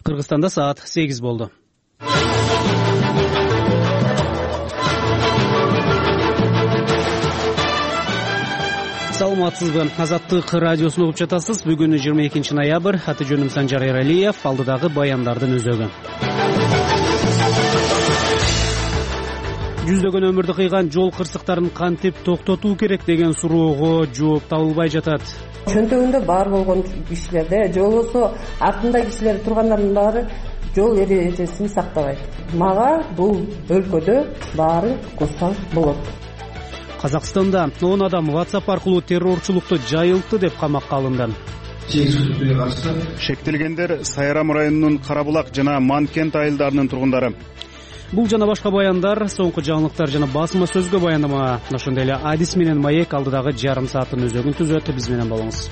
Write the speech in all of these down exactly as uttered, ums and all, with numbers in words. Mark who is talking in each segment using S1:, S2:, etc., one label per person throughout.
S1: Кыргызстанда саат сегиз болду. Саламатсызбы? Азаттык радиосун угуп жатасыз. Бүгүн жыйырма экинчи ноябрь. Аты жөнүм Санжар Эралиев. Алдыдагы баяндардын өзөгү. Жүздөгөн өмүрдү кыйган жол кырсыктарын кантип токтотуу керек деген суроого жооп табылбай жатат.
S2: Чөнтөгүндө бар болгон кишилерде же болбосо артында кишилер тургандардын баары жол эрежесин сактабайт. Мага бул өлкөдө баарын курсаң болот.
S1: Казакстанда он адам WhatsApp аркылуу террорчулукту жайылтты деп камакка алынды.
S3: Шектелгендер Сайрам районунун Карабулак жана Манкент айылдарынын тургундары.
S1: Бул жана башка баяндар, соңку жаңылыктар жана басма сөзгө баяндама, ошондой эле Адис менен Маек алдыдагы жарым сааттын өзөгүн түзөт. Биз менен болуңуз.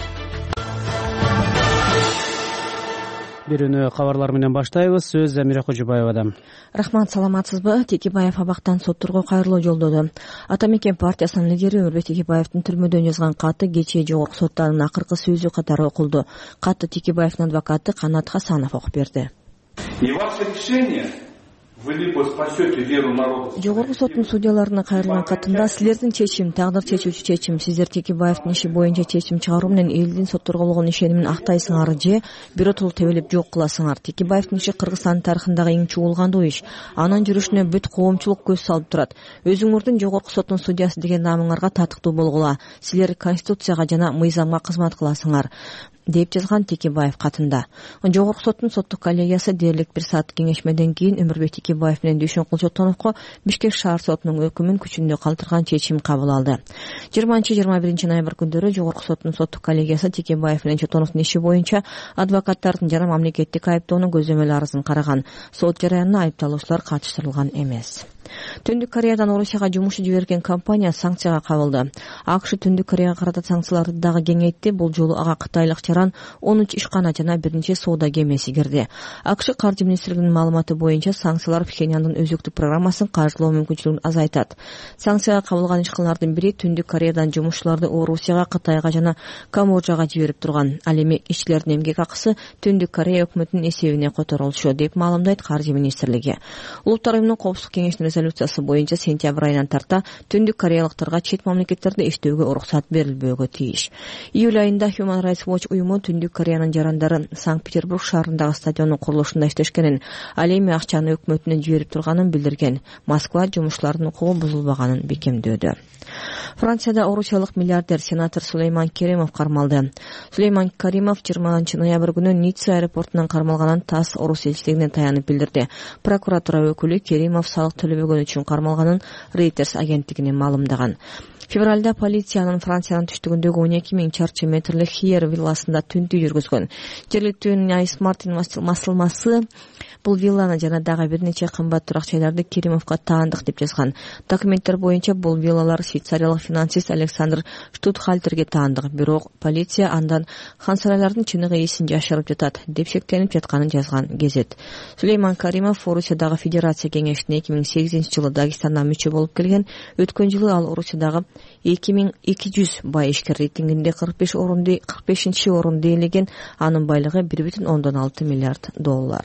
S1: Бирүүнү кабарлар менен баштайбыз. Сөз Замира Кожобаевада.
S4: Рахмат, саламатсызбы? Текебаев абактан соттургу кайрылуу жолдоду. Ата мекен партиясынын лидери Өмүрбек Текебаевдин түрмөдөн жазган каты кечээ жогорку соттун акыркы сөзү катары окулду. Катты Текебаевдин адвокаты Канат Хасанов окуп берди.
S5: И ваше решение вы либо спасете веру народа.
S4: Жогорку соттун судьяларына кайрылган катында силердин чечим, тагдыр чечүүчү чечим, сиздер Текебаевдин иши боюнча чечим чыгаруу менен элдин соттургулугун ишенимин актайсыңар же биротолу тебелеп жок кыласыңар. Текебаевдин иши Кыргызстан тарыхындагы эң чуулгандуу иш. Анын жүрүшүнө бүт коомчулук көз салып турат. Өзүңөрдүн жогорку соттун судьясы деген наамыңарга татыктуу болгула. Силер конституцияга жана мыйзамга кызмат кыласыңар деп жазган Текебаев катында. Жогорку соттун соттук коллегиясы дээрлик бир саат кеңешмеден кийин Өмүрбек Текебаев менен Дүйшөнкул Чотоновго Бишкек шаар сотунун өкүмүн күчүндө калтырган чечим кабыл алды. жыйырманчы жыйырма биринчи ноябрь күндөрү жогорку соттун соттук коллегиясы Текебаев менен Чотоновдун иши боюнча адвокаттардын жана мамлекеттик айыптоонун көзөмөл арызын караган. Сот жараянына айыпталуучулар катыштырылган эмес. Түндүк Кореядан Орусияга жумушчу жиберген компания санкцияга кабылды. АКШ Түндүк Кореяга карата санкцияларды дагы кеңейтти. Бул жолу ага кытайлык чаран он үч ишкана жана бир нече соода кемеси кирди. АКШ каржы министрлигинин маалыматы боюнча санкциялар Пхеньяндын өзүктүк программасын каржылоо мүмкүнчүлүгүн азайтат. Санкцияга кабылган ишканалардын бири Түндүк Кореядан жумушчуларды Орусияга, Кытайга жана Камбоджага жиберип турган. Ал эми ишчилердин эмгек акысы Түндүк Корея өкмөтүнүн эсебине которулчу деп маалымдайт каржы министрлиги. Улуттар уюмунун коопсуздук кеңешинин резолюциясы боюнча сентябрь айынан тарта Түндүк кореялыктарга чет мамлекеттерде иштөөгө уруксат берилбөөгө тийиш. Июль айында Human Rights Watch уюму Түндүк Кореянын жарандары Санкт-Петербург шаарындагы стадиондун курулушунда иштешкенин, ал эми акчаны өкмөтүнө жиберип турганын билдирген. Москва жумушчулардын укугу бузулбаганын бекемдөөдө. Францияда орусиялык миллиардер сенатор Сулейман Керимов кармалды. Сулейман Керимов жыйырманчы ноябрь күнү Ницца аэропортунан кармалганын ТАСС орус элчилигине таянып билдирди. Прокуратура өкүлү Керимов салык төлөбөгөн үчүн кармалганын Reuters агенттигине маалымдаган. Февралда полициянын Франциянын түштүгүндөгү он эки миң чарчы метрлик Хиер вилласында түнтүү жүргүзгөн. Жергиликтүү Найс Мартин масылмасы бул вилланы жана дагы бир нече кымбат турак жайларды Керимовго таандык деп жазган. Документтер боюнча бул виллалар швейцариялык финансист Александр Штутхальтерге таандык, бирок полиция андан хансарайлардын чыныгы эсин жашырып жатат деп шектенип жатканын жазган Гезет. Сулейман Керимов Орусиядагы Федерация кеңешине эки миң сегизинчи жылы Дагестандан мүчө болуп келген. Өткөн жылы ал Орусиядагы эки миң эки жүз бай ишкер рейтингинде кырк беш орунду кырк бешинчи орунду ээлеген. Анын байлыгы бир бүтүн ондон алты миллиард доллар.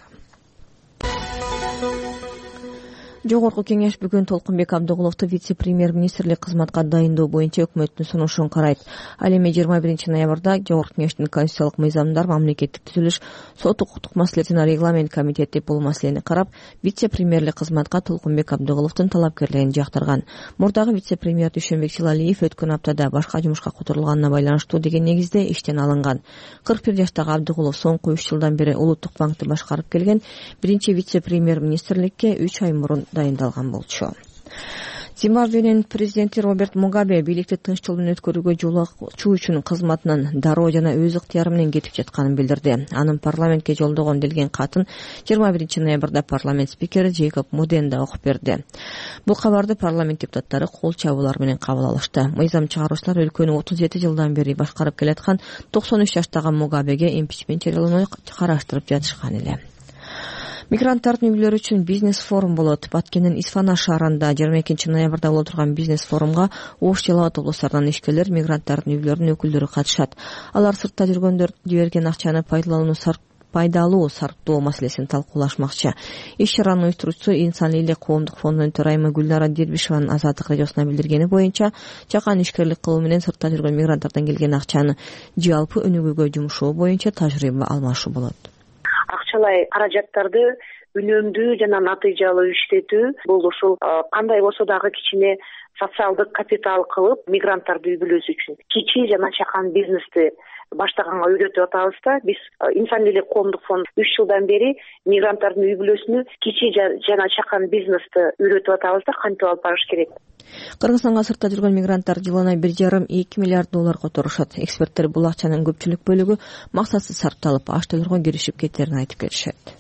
S4: Жогорку кеңеш бүгүн Толкунбек Абдыгуловду вице-премьер-министрлик кызматка дайындоо боюнча өкмөттүн сунушун карайт. Ал эми жыйырма биринчи ноябрда Жогорку кеңештин конституциялык мыйзамдар, мамлекеттик түзүлүш, сот укуктук маселе жана регламент комитети бул маселени карап, вице-премьерлик кызматка Толкунбек Абдыгуловдун талапкерлигин жактырган. Мурдагы вице-премьер Дүйшөнбек Силалиев өткөн аптада башка жумушка которулганына байланыштуу деген негизде иштен алынган. кырк бир жаштагы Абдыгулов соңку үч жылдан бери Улуттук банкты башкарып келген. Биринчи вице-премьер-министрликке үч ай мурун дайындалган болчу. Зимбабвенин президенти Роберт Мугабе бийликти тынч жолдон өткөрүүгө жол ачуу үчүн кызматынан дароо жана өз ыктыяры менен кетип жатканын билдирди. Анын парламентке жолдогон делген катын жыйырма биринчи ноябрда парламент спикери Джейкоб Муденда окуп берди. Бул кабарды парламент депутаттары кол чабуулар менен кабыл алышты. Мыйзам чыгаруучулар өлкөнү отуз жети жылдан бери башкарып келаткан токсон үч жаштагы Мугабеге импичмент жарыялоону караштырып жатышкан эле. Мигранттардын үйлөрү үчүн бизнес форум болот. Баткендин Исфана шаарында жыйырма экинчи ноябрда боло турган бизнес форумга Ош, Жалал Абад облустарынан ишкерлер, мигранттардын үйлөрүнүн өкүлдөрү катышат. Алар сыртта жүргөндөр жиберген акчаны пайдаланууну пайдалуу сарптоо маселесин талкуулашмакчы. Иш чаранын уюштуруучусу Инсан элек коомдук фондунун төрайымы Гүлнара Дербишеванын Азаттык радиосуна билдиргени боюнча, жакан ишкерлик кылуу менен сыртта жүргөн мигранттардан келген акчаны жалпы өнүгүүгө жумшоо боюнча тажрыйба алмашуу болот.
S6: Акчалай каражаттарды үнөмдүү жана натыйжалуу иштетүү бул ушул кандай болсо дагы кичине социалдык капитал кылып мигранттарды үй бүлөсү үчүн кичи жана чакан бизнести баштаганга үйрөтүп атабыз да. Биз Инсан элек коомдук фонд үч жылдан бери мигранттардын үй бүлөсүнө кичи жана чакан бизнести үйрөтүп атабыз да, кантип алып барыш керек.
S4: Кыргызстанга сыртта жүргөн мигранттар жылына бир жарым эки миллиард доллар которушат. Эксперттер бул акчанын көпчүлүк бөлүгү максатсыз сарпталып, аш төлөргө киришип кеттерин айтып келишет.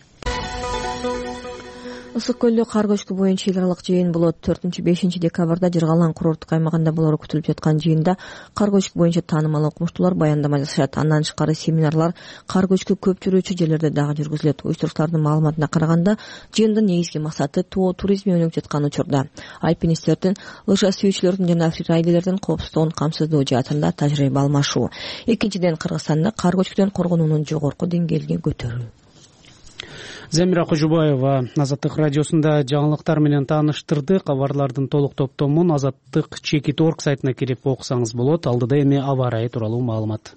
S4: Ысык көлдө кар көчкү боюнча эл аралык жыйын болот. төртүнчү бешинчи декабрда Жыргалан курорттук аймагында болору күтүлүп жаткан жыйында кар көчкү боюнча таанымал окумуштуулар баяндама жасашат. Андан тышкары семинарлар кар көчкү көп жүрүүчү жерлерде дагы жүргүзүлөт. Уюштуруучулардын маалыматына караганда, жыйындын негизги максаты тоо туризми өнүгүп жаткан учурда альпинисттердин, лыжа сүйүүчүлөрдүн жана фрирайдерлердин коопсуздугун камсыздоо жаатында тажрыйба алмашуу. Экинчиден, Кыргызстанда кар көчкүдөн коргонуунун жогорку деңгээлине көтөрүү.
S1: Замира Кожубаева Азаттык радиосунда жаңылыктар менен тааныштырды. Кабарлардын толук топтомун азаттык чекит точка орг сайтына кирип окусаңыз болот. Алдыда эми аба ырайы тууралуу маалымат.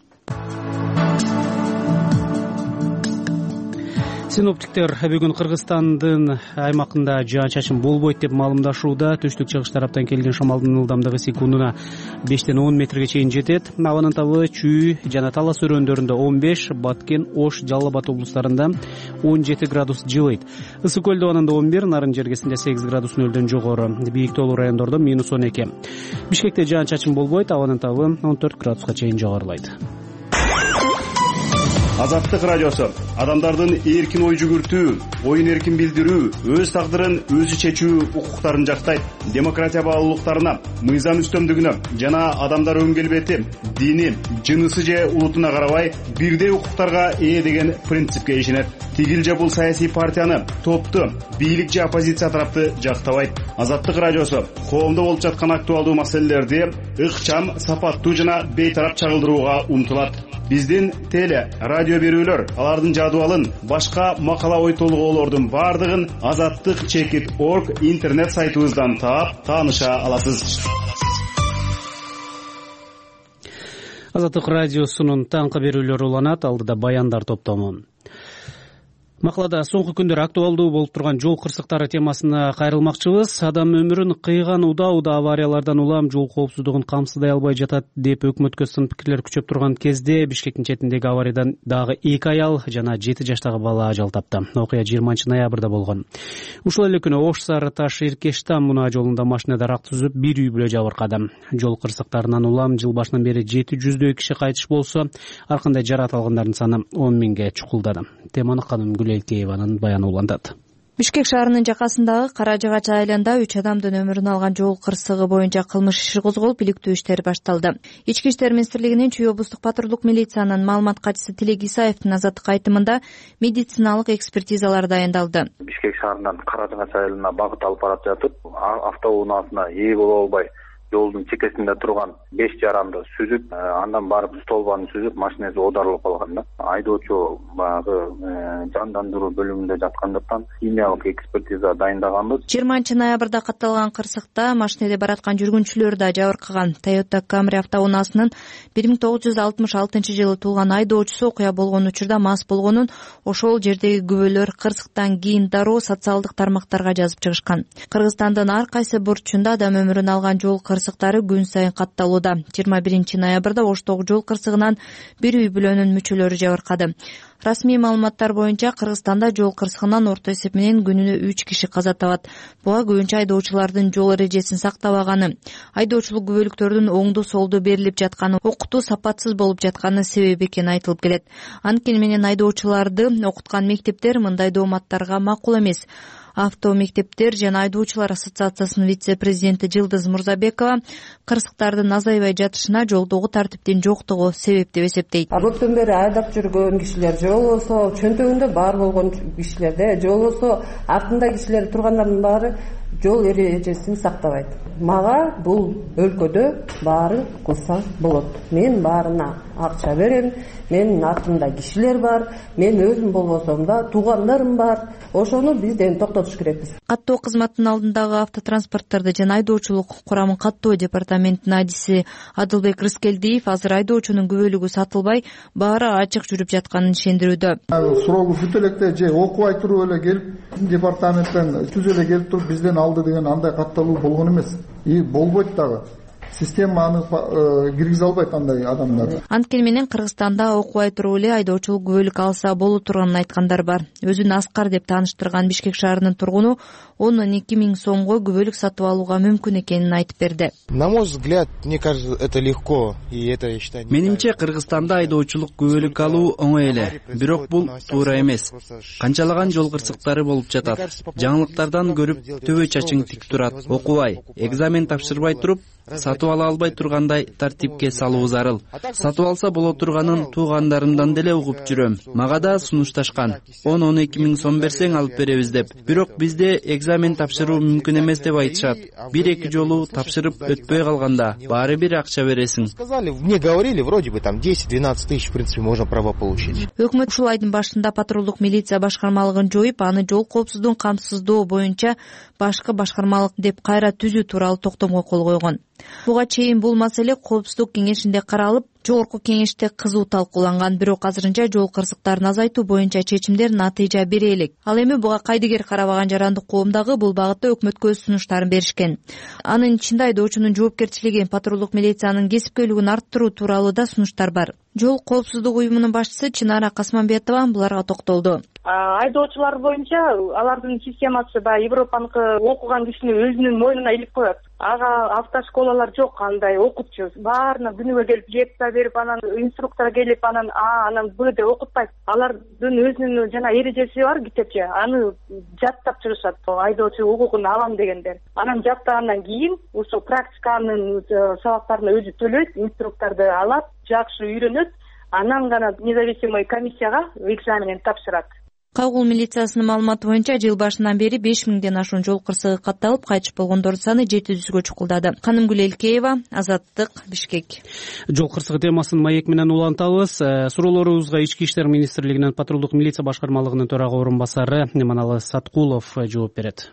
S1: Синоптиктер бүгүн Кыргызстандын аймагында жаан-чачын болбойт деп маалымдашууда. Түштүк чыгыш тараптан келген шамалдын ылдамдыгы секундуна бештен он метрге чейин жетет. Абанын табы Чүй жана Талас өрөөндөрүндө он беш, Баткен, Ош, Жалал Абад облустарында он жети градус жылыйт. Ысык көл абанында он бир, Нарын жергесинде сегиз градус нөлдөн жогору. Бийик тоолуу райондордо минус он эки. Бишкекте жаан-чачын болбойт, абанын табы он төрт градуска чейин жогорулайт.
S3: Азаттык радиосу адамдардын эркин ой жүгүртүү, оюн эркин билдирүү, өз тагдырын өзү чечүү укуктарын жактайт. Демократия баалуулуктарына, мыйзам үстөмдүгүнө жана адамдар өн келбети, дини, жынысы же улутуна карабай бирдей укуктарга ээ деген принципке ишенет. Тигил же бул саясий партияны, топту, бийлик же оппозиция тарапты жактабайт. Азаттык радиосу коомдо болуп жаткан актуалдуу маселелерди ыкчам, сапаттуу жана бейтарап чагылдырууга умтулат. Биздин теле, радио берүүлөр, алардын жадыбалын, башка макала ой толгоолордун бардыгын азаттык чекит точка орг интернет сайтыбыздан таап, тааныша аласыз.
S1: Азаттык радиосунун таңкы берүүлөрү уланат, алдыда баяндар топтому. Макалада соңку күндөр актуалдуу болуп турган жол кырсыктары темасына кайрылмакчыбыз. Адам өмүрүн кыйган уда-уда авариялардан улам жол коопсуздугун камсыздай албай жатат деп өкмөткө сын пикирлер күчөп турган кезде Бишкектин четиндеги авариядан дагы эки аял жана жети жаштагы бала ажал тапты. Окуя жыйырманчы ноябрда болгон. Ушул эле күнү Ош Сары Таш Иркештам мунаа жолунда машина дарак түзүп, бир үй бүлө жабыркады. Жол кырсыктарынан улам жыл башынан бери жети жүздөй киши кайтыш болсо, ар кандай жаракат алгандардын саны он миңге чукулдады. Теманы канун Элкееванын баяны улантат.
S4: Бишкек шаарынын жакасындагы Кара Жагач айылында үч адамдын өмүрүн алган жол кырсыгы боюнча кылмыш иши козголуп, иликтөө иштери башталды. Ички иштер министрлигинин Чүй облустук патрулдук милициянын маалымат катчысы Тилек Исаевдин азаттык айтымында медициналык экспертизалар дайындалды.
S7: Бишкек шаарынан Кара Жагач айылына багыт алып барып жатып, автоунаасына ээ боло албай жолдун чекесинде турган беш жаранды сүзүп, андан барып столбаны сүзүп, машинеси оодарылып калган да. Айдоочу баягы жандандыруу бөлүмүндө жаткандыктан химиялык экспертиза дайындаганбыз.
S4: жыйырманчы ноябрда катталган кырсыкта машинеде бараткан жүргүнчүлөр да жабыркаган. Toyota Camry автоунаасынын бир миң тогуз жүз алтымыш алтынчы жылы туулган айдоочусу окуя болгон учурда мас болгонун, ошол жердеги күбөлөр кырсыктан кийин дароо социалдык тармактарга жазып чыгышкан. Кыргызстандын ар кайсы бурчунда адам өмүрүн алган жол кырсыктары күн сайын катталууда. жыйырма биринчи ноябрда Оштогу жол кырсыгынан бир үй бүлөнүн мүчөлөрү жабыркады. Расмий маалыматтар боюнча Кыргызстанда жол кырсыгынан орто эсеп менен күнүнө үч киши каза табат. Буга көбүнчө айдоочулардын жол эрежесин сактабаганы, айдоочулук күбөлүктөрдүн оңду солду берилип жатканы, окутуу сапатсыз болуп жатканы себеп экени айтылып келет. Анткени менен айдоочуларды окуткан мектептер мындай дооматтарга макул эмес. Авто мектептер жана айдоочулар ассоциациясынын вице-президенти Жылдыз Мурзабекова кырсыктардын азайбай жатышына жолдогу тартиптин жоктугу себеп деп эсептейт.
S2: Абыртын бери айдап жүргөн кишилер, же болбосо чөнтөгүндө бар болгон кишилерде, же болбосо артында кишилер тургандардын баары жол эрежесин сактабайт. Мага бул өлкөдө баарын кылса болот. Мен баарына акча берем, менин артымда кишилер бар, мен өзүм болбосом да туугандарым бар. Ошону бизден токтотуш керекпиз.
S4: Каттоо кызматынын алдындагы автотранспорттарды жана айдоочулук курамын каттоо департаментинин адиси Адылбек Рыскелдиев азыр айдоочунун күбөлүгү сатылбай, баары ачык жүрүп жатканын ишендирүүдө.
S8: Суроого бүтө электе же окубай туруп эле келип департаменттен түз эле келип туруп бизден алды деген андай катталуу болгон эмес. И болбойт дагы. Система аны киргизе албайт андай адамдарды.
S4: Анткени менен Кыргызстанда окубай туруп эле айдоочулук күбөлүк алса боло турганын айткандар бар. Өзүн Аскар деп тааныштырган Бишкек шаарынын тургуну ондон эки миң сомго күбөлүк сатып алууга мүмкүн экенин айтып берди.
S9: На мой взгляд, мне кажется, это легко, и это я считаю.
S10: Менимче Кыргызстанда айдоочулук күбөлүк алуу оңой эле, бирок бул туура эмес. Канчалаган жол кырсыктары болуп жатат. Жаңылыктардан көрүп төбө чачың тик турат. Окубай, экзамен тапшырбай туруп сатып ала албай тургандай тартипке салуу зарыл. Сатып алса боло турганын туугандарымдан деле угуп жүрөм. Мага да сунушташкан. он он эки миң сом берсең алып беребиз деп. Бирок бизде экзамен тапшыруу мүмкүн эмес деп айтышат. Бир эки жолу тапшырып өтпөй калганда баары бир акча бересиң.
S9: Сказали, мне говорили, вроде бы там десять-двенадцать тысяч, в принципе, можно права получить.
S4: Өкмөт ушул айдын башында патрулдук милиция башкармалыгын жоюп, аны жол коопсуздугун камсыздоо боюнча башкы башкармалык деп кайра түзүү тууралуу токтомго кол койгон. Буга чейин бул маселе коопсуздук кеңешинде каралып, жогорку кеңеште кызуу талкууланган, бирок азырынча жол кырсыктарын азайтуу боюнча чечимдер натыйжа бере элек. Ал эми буга кайдыгер карабаган жарандык коом дагы бул багытта өкмөткө өз сунуштарын беришкен. Анын ичинде айдоочунун жоопкерчилиги, патрулдук милициянын кесипкөйлүгүн арттыруу тууралуу да сунуштар бар. Жол коопсуздук уюмунун башчысы Чынара Касманбетова буларга токтолду.
S11: Айдоочулар боюнча алардын системасы баягы Европаныкы окуган кишини өзүнүн мойнуна илип коет. Ага автошколалар жок, андай окутчу. Баарына күнүгө келип лекция берип, анан инструктор келип, анан А, анан Б деп окутпайт. Алардын өзүнүн жана эрежеси бар, китепче. Аны жаттап жүрүшат. Айдоочу укугун алам дегендер. Анан жаттагандан кийин ошо практиканын сабактарына өзү төлөйт, инструкторду алат, жакшы үйрөнөт. Анан гана независимый комиссияга экзаменин тапшырат.
S4: Кагул милициясынын маалыматы боюнча жыл башынан бери беш миңден ашуун жол кырсыгы катталып, кайтыш болгондордун саны жети жүзгө чукулдады. Канымгүл Элкеева, Азаттык, Бишкек.
S1: Жол кырсыгы темасын маек менен улантабыз. Суроолорубузга Ички иштер министрлигинин патрулдук милиция башкармалыгынын төрага орун басары Эманалы Саткулов жооп берет.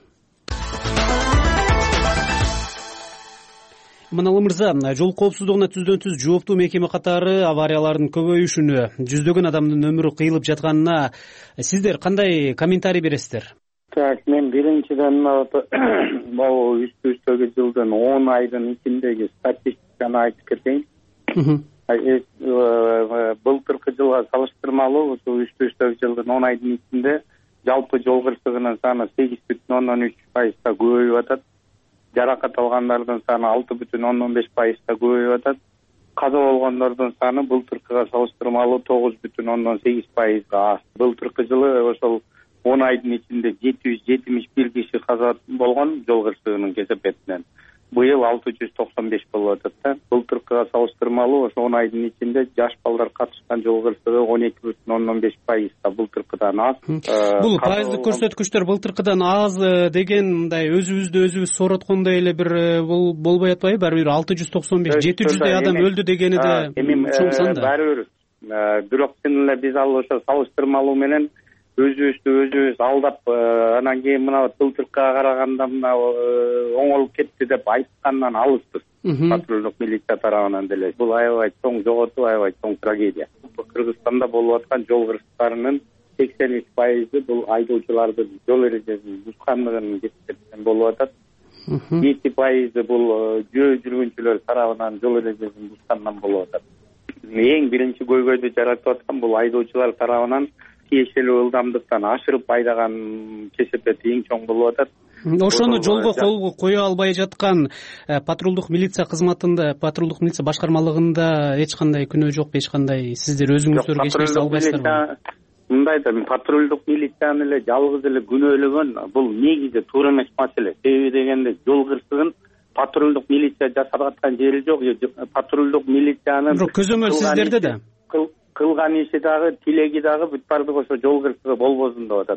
S1: Маналы мырза, жол коопсуздугуна түздөн түз жооптуу мекеме катары авариялардын көбөйүшүнө, жүздөгөн адамдын өмүрү кыйылып жатканына сиздер кандай комментарий бересиздер?
S12: Так, мен биринчиден могу үстүбүздөгү жылдын он айдын ичиндеги статистиканы айтып кетейин. Былтыркы жылга салыштырмалуу ушу үстүбүздөгү жылдын он айдын ичинде жалпы жол кырсыгынын саны сегиз бүтүн ондон үч пайызга көбөйүп атат. Жаракат алгандардын саны алты бүтүн ондон беш пайызга көбөйүп атат. Каза болгондордун саны былтыркыга салыштырмалуу тогуз бүтүн ондон сегиз пайызга аз. Былтыркы жылы ошол он айдын ичинде жети жүз жетимиш бир киши каза болгон жол кырсыгынын кесепетинен. Быйыл алты жүз токсон беш болуп атат да. Былтыркыга салыштырмалуу ошо он айдын ичинде жаш балдар катышкан жол кырсыгы он эки бүтүн ондон беш пайызга былтыркыдан аз.
S1: Бул пайыздык көрсөткүчтөр былтыркыдан аз деген мындай өзүбүздү өзүбүз сороткондой эле бир болбой атпайбы? Баары бир алты жүз токсон беш, жети жүздөй адам өлдү дегени да чоң сан да.
S12: Баары бир. Бирок чын эле биз ал ошо салыштырмалуу менен өзүбүздү өзүбүз алдап, анан кийин мына былтыркыга караганда мына оңолуп кетти деп айткандан алыспыз. Патрулдук милиция тарабынан деле. Бул аябай чоң жоготуу, аябай чоң трагедия. Кыргызстанда болуп аткан жол кырсыктарынын сексен үч пайызы бул айдоочулардын жол эрежесин бузгандыгынын кесепетинен болуп атат. жети пайызы бул жөө жүргүнчүлөр тарабынан жол эрежесин бузгандан болуп атат. Эң биринчи көйгөйдү жаратып аткан бул айдоочулар тарабынан тиешелүү ылдамдыктан ашырып айдаган кесепети эң чоң болуп атат.
S1: Ошону жолго кол кое албай жаткан патрулдук милиция кызматында, патрулдук милиция башкармалыгында эч кандай күнөө жокпу, эч кандай сиздер өзүңүздөр эч нерсе албайсыздарбы?
S12: Мындай да, патрулдук милицияны эле жалгыз эле күнөөлөгөн бул негизи туура эмес маселе. Себеби дегенде жол кырсыгын патрулдук милиция жасап аткан жери жок. Патрулдук милициянын
S1: көзөмөл сиздерде да
S12: кылган иши дагы, тилеги дагы бүт баардыгы ошо жол кырсыгы болбосун деп атат.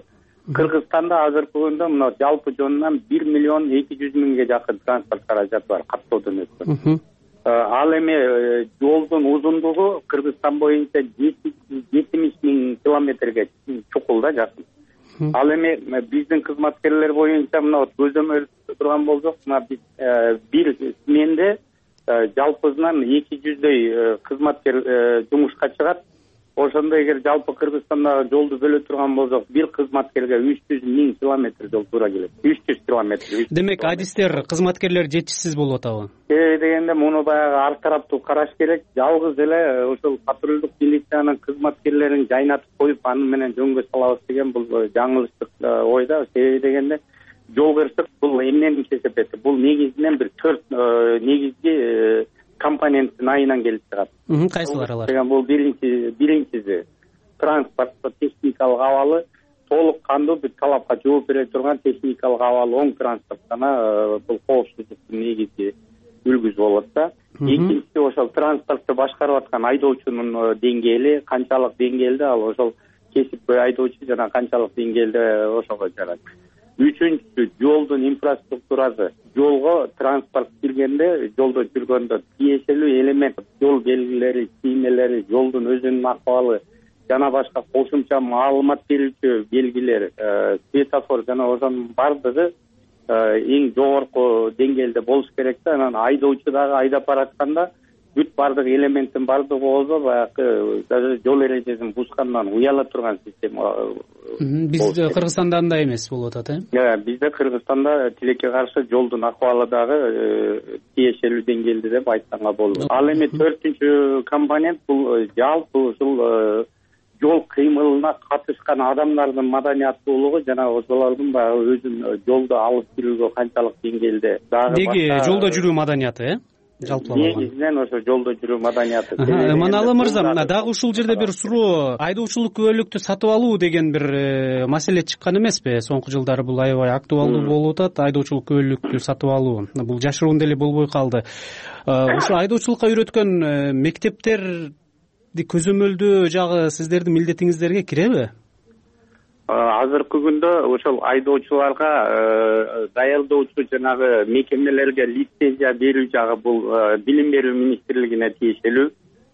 S12: Кыргызстанда азыркы күндө мына жалпы жонунан бир миллион эки жүз миңге жакын транспорт каражаты бар, каттоодон өткөн. Ал эми жолдун узундугу Кыргызстан боюнча жетимиш миң километрге чукул да, жакын. Ал эми биздин кызматкерлер боюнча мына көзөмөлдө турган болсок, мына биз бир сменде жалпысынан эки жүздөй кызматкер жумушка чыгат. Ошондо эгер жалпы Кыргызстандагы жолду бөлө турган болсок, бир кызматкерге үч жүз миң километр жол туура келет. үч жүз километр.
S1: Демек, адистер, кызматкерлер жетишсиз болуп атабы?
S12: Себеби дегенде муну баягы ар тараптуу караш керек. Жалгыз эле ошол патрулдук милициянын кызматкерлерин жайнатып коюп, аны менен жөнгө салабыз деген бул жаңылыштык ой да. Себеби дегенде жол кырсык бул эмнен кесепети? Бул негизинен бир төрт негизги компоненттин айынан келип чыгат.
S1: Кайсылар алар?
S12: Бул биринчи биринчиси транспорттун техникалык абалы толук кандуу бир талапка жооп бере турган техникалык абалы оң транспорт гана бул коопсуздуктун негизги үлгүсү болот да. Экинчиси ошол транспортду башкарып аткан айдоочунун деңгээли, канчалык деңгээлде ал ошол кесипкөй айдоочу жана канчалык деңгээлде ошого жарат. Үчүнчүсү жолдун инфраструктурасы. Жолго транспорт киргенде, жолдо жүргөндө тиешелүү элемент, жол белгилери, тиймелери, жолдун өзүнүн акыбалы жана башка кошумча маалымат берүүчү белгилер, светофор жана ошонун бардыгы эң жогорку деңгээлде болуш керек да. Анан айдоочу дагы айдап баратканда бүт бардык элементтин бардыгы болсо, баягы даже жол эрежесин бузгандан уяла турган система.
S1: Бизде Кыргызстанда андай эмес болуп атат, э?
S12: Э, бизде Кыргызстанда тилекке каршы жолдун акыбалы дагы тиешелүү деңгээлде деп айтканга болот. Ал эми төртүнчү компонент бул жалпы ушул жол кыймылына катышкан адамдардын маданияттуулугу жана ошолордун баягы өзүн жолдо алып жүрүүгө канчалык деңгээлде дагы
S1: деги жолдо жүрүү маданияты, э? Жалпылап
S12: негизинен ошо жолдо жүрүү маданияты.
S1: Маналы мырза, дагы ушул жерде бир суроо, айдоочулук күбөлүктү сатып алуу деген бир маселе чыккан эмеспи? Соңку жылдары бул аябай актуалдуу болуп атат, айдоочулук күбөлүктү сатып алуу. Бул жашыруун деле болбой калды. Ушу айдоочулукка үйрөткөн мектептерди көзөмөлдөө жагы сиздердин милдетиңиздерге киреби?
S12: Азыркы күндө ошол айдоочуларга даярдоочу жанагы мекемелерге лицензия берүү жагы бул билим берүү министрлигине тиешелүү.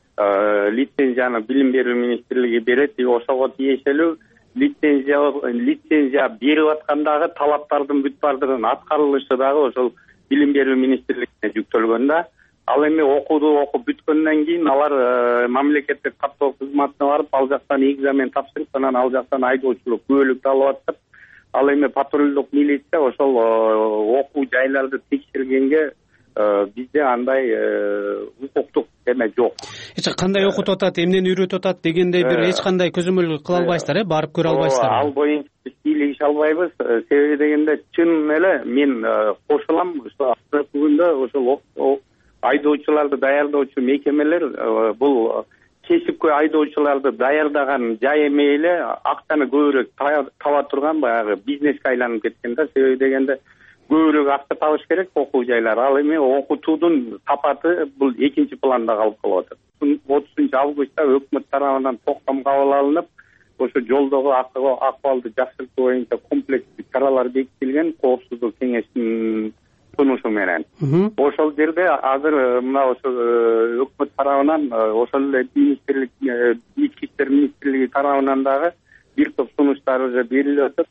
S12: Лицензияны билим берүү министрлиги берет, ошого тиешелүү лицензия лицензия берип аткандагы талаптардын бүт бардыгынын аткарылышы дагы ошол билим берүү министрлигине жүктөлгөн да. Ал эми окууду окуп бүткөндөн кийин алар мамлекеттик каттоо кызматына барып, ал жактан экзамен тапшырып, анан ал жактан айдоочулук күбөлүктү алып атышат. Ал эми патрулдук милиция ошол окуу жайларды текшергенге бизде андай укуктук эме жок.
S1: Эч кандай окутуп атат, эмнени үйрөтүп атат дегендей бир эч кандай көзөмөл кыла албайсыздар, э? Барып көрө албайсыздар.
S12: Ал боюнча биз бийлигише албайбыз. Себеби дегенде чын эле мен кошулам, ошол күндө ошол айдоочуларды даярдоочу мекемелер бул кесипкөй айдоочуларды даярдаган жай эмей эле акчаны көбүрөөк таба турган баягы бизнеске айланып кеткен да. Себеби дегенде көбүрөөк акча табыш керек окуу жайлар. Ал эми окутуудун сапаты бул экинчи планда калып калып атат. отузунчу августта өкмөт тарабынан токтом кабыл алынып, ошо жолдогу акыбалды жакшыртуу боюнча комплекстик чаралар бекитилген коопсуздук кеңешинин сунушу менен. Ошол жерде азыр мына ошо өкмөт тарабынан, ошол эле министрлик, ички иштер министрлиги тарабынан дагы бир топ сунуштар уже берилип атат.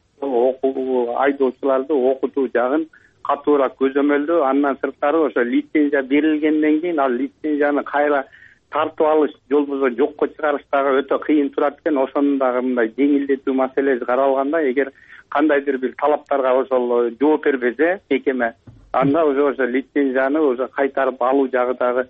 S12: Окуу айдоочуларды окутуу жагын катуураак көзөмөлдөө, андан сырткары ошо лицензия берилгенден кийин ал лицензияны кайра тартып алыш, жолбозо жокко чыгарыш дагы өтө кыйын турат экен. Ошонун дагы мындай жеңилдетүү маселеси каралганда, эгер кандайдыр бир талаптарга ошол жооп бербесе мекеме, анда уже ошо лицензияны уже кайтарып алуу жагы дагы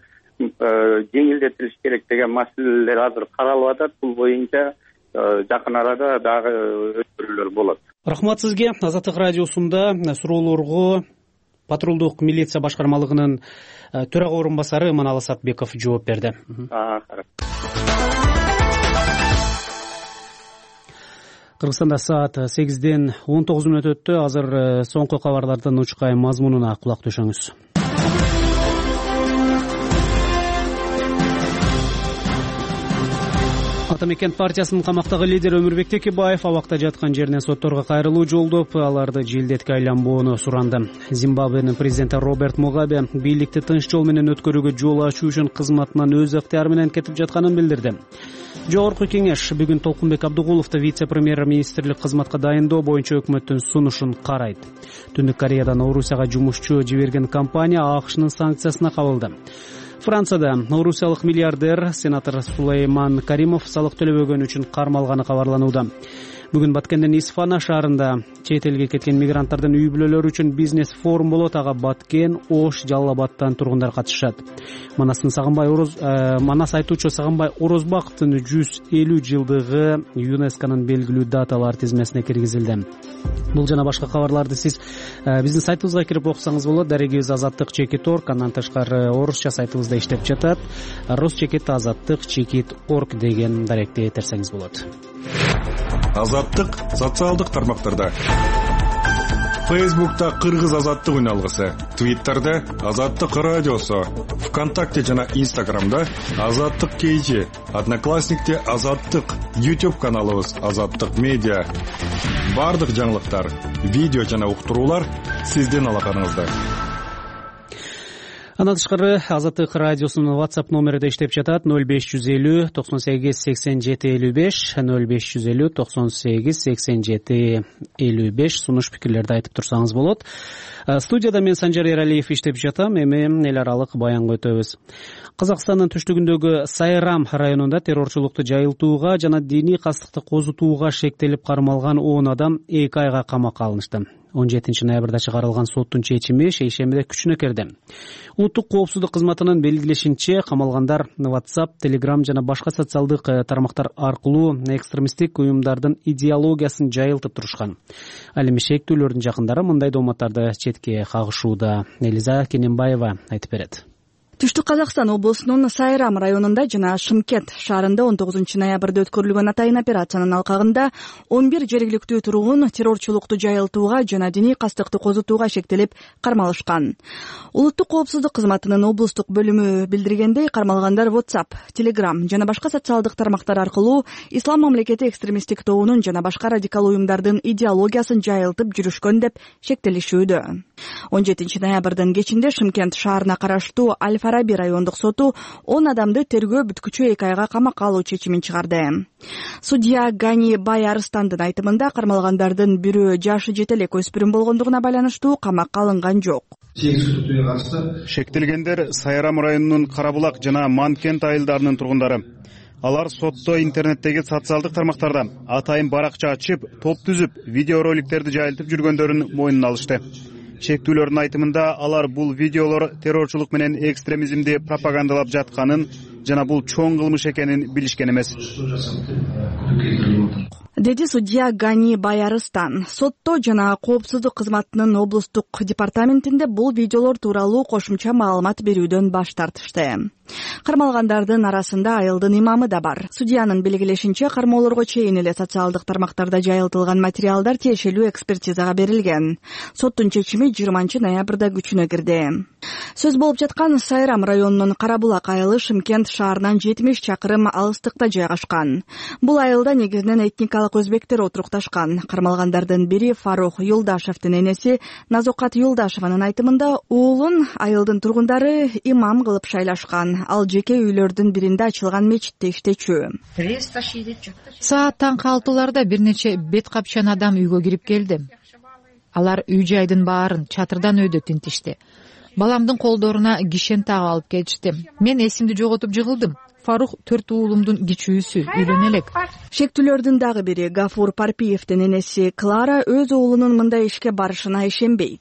S12: жеңилдетилиш керек деген маселелер азыр каралып атат. Бул боюнча жакын арада дагы өзгөрүүлөр болот.
S1: Рахмат сизге. Азаттык радиосунда суроолорго патрулдук милиция башкармалыгынын төрага орун басары Манал Асатбеков жооп берди. Кыргызстанда саат сегизден он тогуз мүнөт өттү. Азыр соңку кабарлардын учкай мазмунуна кулак төшөңүз. Ата мекен партиясынын камактагы лидери Өмүрбек Текебаев абакта жаткан жеринен сотторго кайрылуу жолдоп, аларды желдетке айланбоону суранды. Зимбабвенин президенти Роберт Мугабе бийликти тынч жол менен өткөрүүгө жол ачуу үчүн кызматынан өз ыктыяры менен кетип жатканын билдирди. Жогорку кеңеш бүгүн Толкунбек Абдыгуловду вице-премьер-министрлик кызматка дайындоо боюнча өкмөттүн сунушун карайт. Түндүк Кореядан Орусияга жумушчу жиберген компания АКШнын санкциясына кабылды. Францияда орусиялык миллиардер сенатор Сулейман Каримов салык төлөбөгөн үчүн кармалганы кабарланууда. Бүгүн Баткендин Исфана шаарында чет элге кеткен мигранттардын үй бүлөлөрү үчүн бизнес форум болот. Ага Баткен, Ош, Жалал Абадтан тургундар катышат. Манастын Сагынбай Ороз Манас айтуучу Сагынбай Орозбаковдун жүз элүү жылдыгы ЮНЕСКОнун белгилүү даталар тизмесине киргизилди. Бул жана башка кабарларды сиз биздин сайтыбызга кирип окусаңыз болот. Дарегибиз азаттык чекит орг, андан тышкары орусча сайтыбызда иштеп жатат. Русчекит азаттык чекит орг деген даректи терсеңиз болот.
S13: Азаттык социалдык тармактарда. Фейсбукта Кыргыз азаттык үн алгысы, Твиттерде Азаттык радиосу, ВКонтакте жана Инстаграмда Азаттык кейжи, Одноклассникте Азаттык, YouTube каналыбыз Азаттык медиа. Бардык жаңылыктар, видео жана уктуруулар сиздин алаканыңызда.
S1: Андан тышкары Азаттык радиосунун WhatsApp номери да иштеп жатат. ноль беш жүз элүү токсон сегиз сексен жети элүү беш, ноль беш жүз элүү токсон сегиз сексен жети элүү беш. Сунуш пикирлерди айтып турсаңыз болот. Студияда мен Санжар Эралиев иштеп жатам. Эми эл аралык баянга өтөбүз. Казакстандын түштүгүндөгү Сайрам районунда террорчулукту жайылтууга жана диний кастыкты козутууга шектелип кармалган он адам эки айга камакка алынышты. он жетинчи ноябрда чыгарылган соттун чечими шейшембиде күчүнө кирди. Улуттук коопсуздук кызматынын белгилешинче, камалгандар WhatsApp, Telegram жана башка социалдык тармактар аркылуу экстремисттик уюмдардын идеологиясын жайылтып турушкан. Ал эми шектүүлөрдүн жакындары мындай дооматтарды четке кагышууда. Элиза Кененбаева айтып берет.
S14: Түштүк Казакстан облусунун Сайрам районунда жана Шымкент шаарында он тогузунчу ноябрда өткөрүлгөн атайын операциянын алкагында он бир жергиликтүү тургун террорчулукту жайылтууга жана диний кастыкты козутууга шектелип кармалышкан. Улуттук коопсуздук кызматынын облустук бөлүмү билдиргендей, кармалгандар WhatsApp, Telegram жана башка социалдык тармактар аркылуу Ислам мамлекети экстремисттик тобунун жана башка радикал уюмдардын идеологиясын жайылтып жүрүшкөн деп шектелишүүдө. он жетинчи ноябрдын кечинде Шымкент шаарына караштуу Аль-Фараби райондук соту он адамды тергөө бүткүчү эки айга камакка алуу чечимин чыгарды. Судья Гани Бай Арыстандын айтымында кармалгандардын бирөө жашы жете элек өспүрүм болгондугуна байланыштуу камакка алынган жок.
S3: Шектелгендер Сайрам районунун Карабулак жана Манкент айылдарынын тургундары. Алар сотто интернеттеги социалдык тармактарда атайын баракча ачып, топ түзүп, видеороликтерди жайылтып жүргөндөрүн мойнуна алышты. Шектүүлөрдүн айтымында алар бул видеолор террорчулук менен экстремизмди пропагандалап жатканын жана бул чоң кылмыш экенин билишкен эмес.
S14: Деди судья Гани Бай Арыстан. Сотто жана коопсуздук кызматынын облустук департаментинде бул видеолор тууралуу кошумча маалымат берүүдөн баш тартышты. Кармалгандардын арасында айылдын имамы да бар. Судьянын белгилешинче, кармоолорго чейин эле социалдык тармактарда жайылтылган материалдар тиешелүү экспертизага берилген. Соттун чечими жыйырманчы ноябрда күчүнө кирди. Сөз болуп жаткан Сайрам районунун Карабулак айылы Шымкент шаарынан жетимиш чакырым алыстыкта жайгашкан. Бул айылда негизинен этникалык өзбектер отурукташкан. Кармалгандардын бири Фарух Юлдашевдин энеси Назокат Юлдашеванын айтымында, уулун айылдын тургундары имам кылып шайлашкан. Ал жеке үйлөрдүн биринде ачылган мечитте иштечү.
S15: Саат таңкы алтыларда бир нече бет капчан адам үйгө кирип келди. Алар үй жайдын баарын чатырдан өйдө тинтишти. Баламдын колдоруна кишен тагып алып келишти. Мен эсимди жоготуп жыгылдым. Фарух төрт уулумдун кичүүсү, үйлөнө элек.
S14: Шектүүлөрдүн дагы бири Гафур Парпиевдин энеси Клара өз уулунун мындай ишке барышына ишенбейт.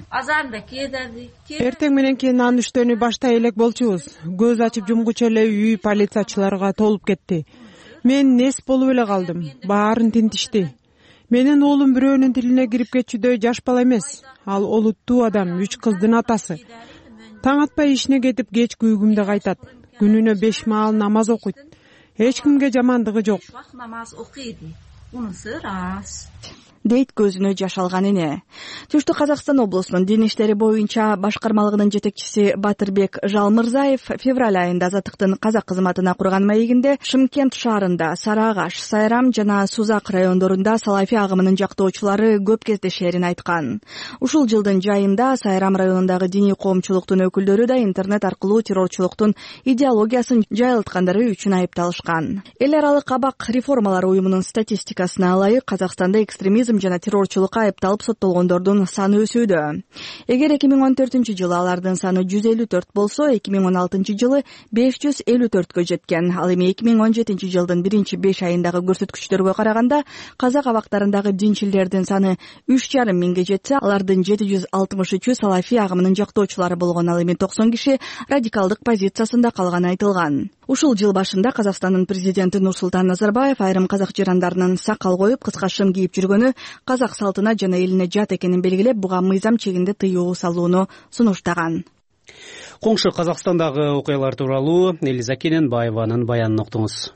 S16: Эртең менен кийин анын иштөөнү баштай элек болчубуз. Көз ачып жумгучу эле үй полициячыларга толуп кетти. Мен нес болуп эле калдым. Баарын тинтишти. Менин уулум бирөөнүн тилине кирип кетчүдөй жаш бала эмес. Ал олуттуу адам, үч кыздын атасы. Таң атпай ишине кетип, кечки үйгүмдө кайтат. Күнүнө беш маал намаз окуйт. Эч кимге жамандыгы жок.
S14: дейт көзүнө жаш алган эне. Түштүк Казакстан облусунун дин иштери боюнча башкармалыгынын жетекчиси Батырбек Жалмырзаев февраль айында Азаттыктын казак кызматына курган маегинде Шымкент шаарында, Сары Агаш, Сайрам жана Сузак райондорунда салафи агымынын жактоочулары көп кездешерин айткан. Ушул жылдын жайында Сайрам районундагы диний коомчулуктун өкүлдөрү да интернет аркылуу террорчулуктун идеологиясын жайылткандары үчүн айыпталышкан. Эл аралык абак реформалар уюмунун статистикасына ылайык Казакстанда экстремизм жана террорчулукка айыпталып соттолгондордун саны өсүүдө. Эгер эки миң он төртүнчү жылы алардын саны жүз элүү төрт болсо, эки миң он алтынчы жылы беш жүз элүү төрткө жеткен. Ал эми эки миң он жетинчи жылдын биринчи беш айындагы көрсөткүчтөргө караганда казак абактарындагы динчилердин саны үч жарым миңге жетсе, алардын жети жүз алтымыш үчү салафи агымынын жактоочулары болгон. Ал эми токсон киши радикалдык позициясында калганы айтылган. Ушул жыл башында Казакстандын президенти Нурсултан Назарбаев айрым казак жарандарынын сакал коюп, кыска шым кийип жүргөнү казак салтына жана элине жат экенин белгилеп, буга мыйзам чегинде тыюу салууну сунуштаган.
S1: Коңшу Казакстандагы окуялар тууралуу Элиза Кененбаеванын баянын уктуңуз.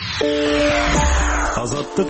S13: Азаттык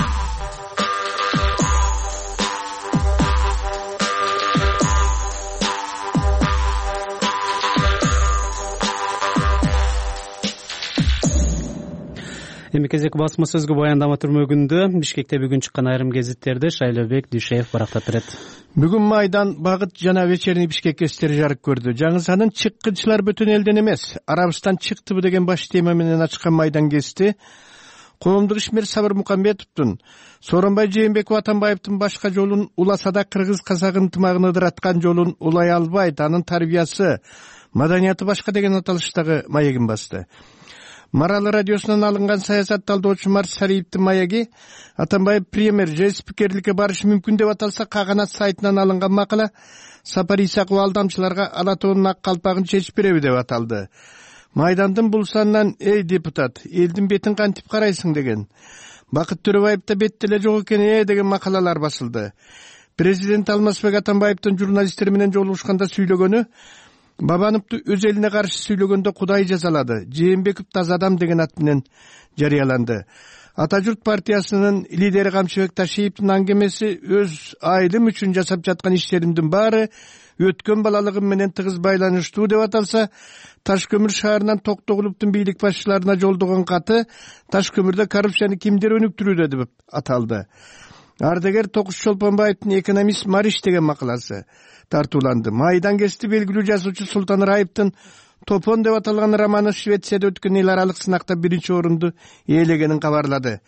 S1: Эми кезек басма сөзгө баяндама түрмөгүндө Бишкекте бүгүн чыккан айрым гезиттерди Шайлообек Дүйшеев барактап берет.
S17: Бүгүн Майдан, Багыт жана Вечерний Бишкек гезиттери жарык көрдү. Жаңысанын чыккынчылар бүтүн элден эмес, Арабистан чыктыбы деген баш тема менен ачкан Майдан гезити коомдук ишмер Сабыр Мукамбетовдун, Сооронбай Жээнбеков Атамбаевдин башка жолун уласа да кыргыз казагын тымагын ыдыраткан жолун улай албайт, анын тарбиясы, маданияты башка деген аталыштагы маегин басты. Маралы радиосунан алынган саясат талдоочу Марс Сариевдин маеги Атамбаев премьер же спикерликке барышы мүмкүн деп аталса, Каганат сайтынан алынган макала Сапар Исаков алдамчыларга Ала тоонун ак калпагын чечип береби деп аталды. Майдандын бул санынан эй депутат, элдин бетин кантип карайсың деген. Бакыт Төрөбаев да бет деле жок экен э деген макалалар басылды. Президент Алмазбек Атамбаевдин журналисттер менен жолугушканда сүйлөгөнү Бабановду өз элине каршы сүйлөгөндө Кудай жазалады, Жээнбеков таза адам деген ат менен жарыяланды. Ата журт партиясынын лидери Камчыбек Ташиевдин аңгемеси өз айылым үчүн жасап жаткан иштеримдин баары өткөн балалыгым менен тыгыз байланыштуу деп аталса, Ташкөмүр шаарынан Токтогуловдун бийлик башчыларына жолдогон каты Ташкөмүрдө коррупцияны кимдер өнүктүрүүдө деп аталды. Ардагер Токуш Чолпонбаевдин экономист Мариш деген макаласы тартууланды. Майдан гезити белгилүү жазуучу Султан Раевдин Топон деп аталган романы Швецияда өткөн эл аралык сынакта биринчи орунду ээлегенин кабарлады.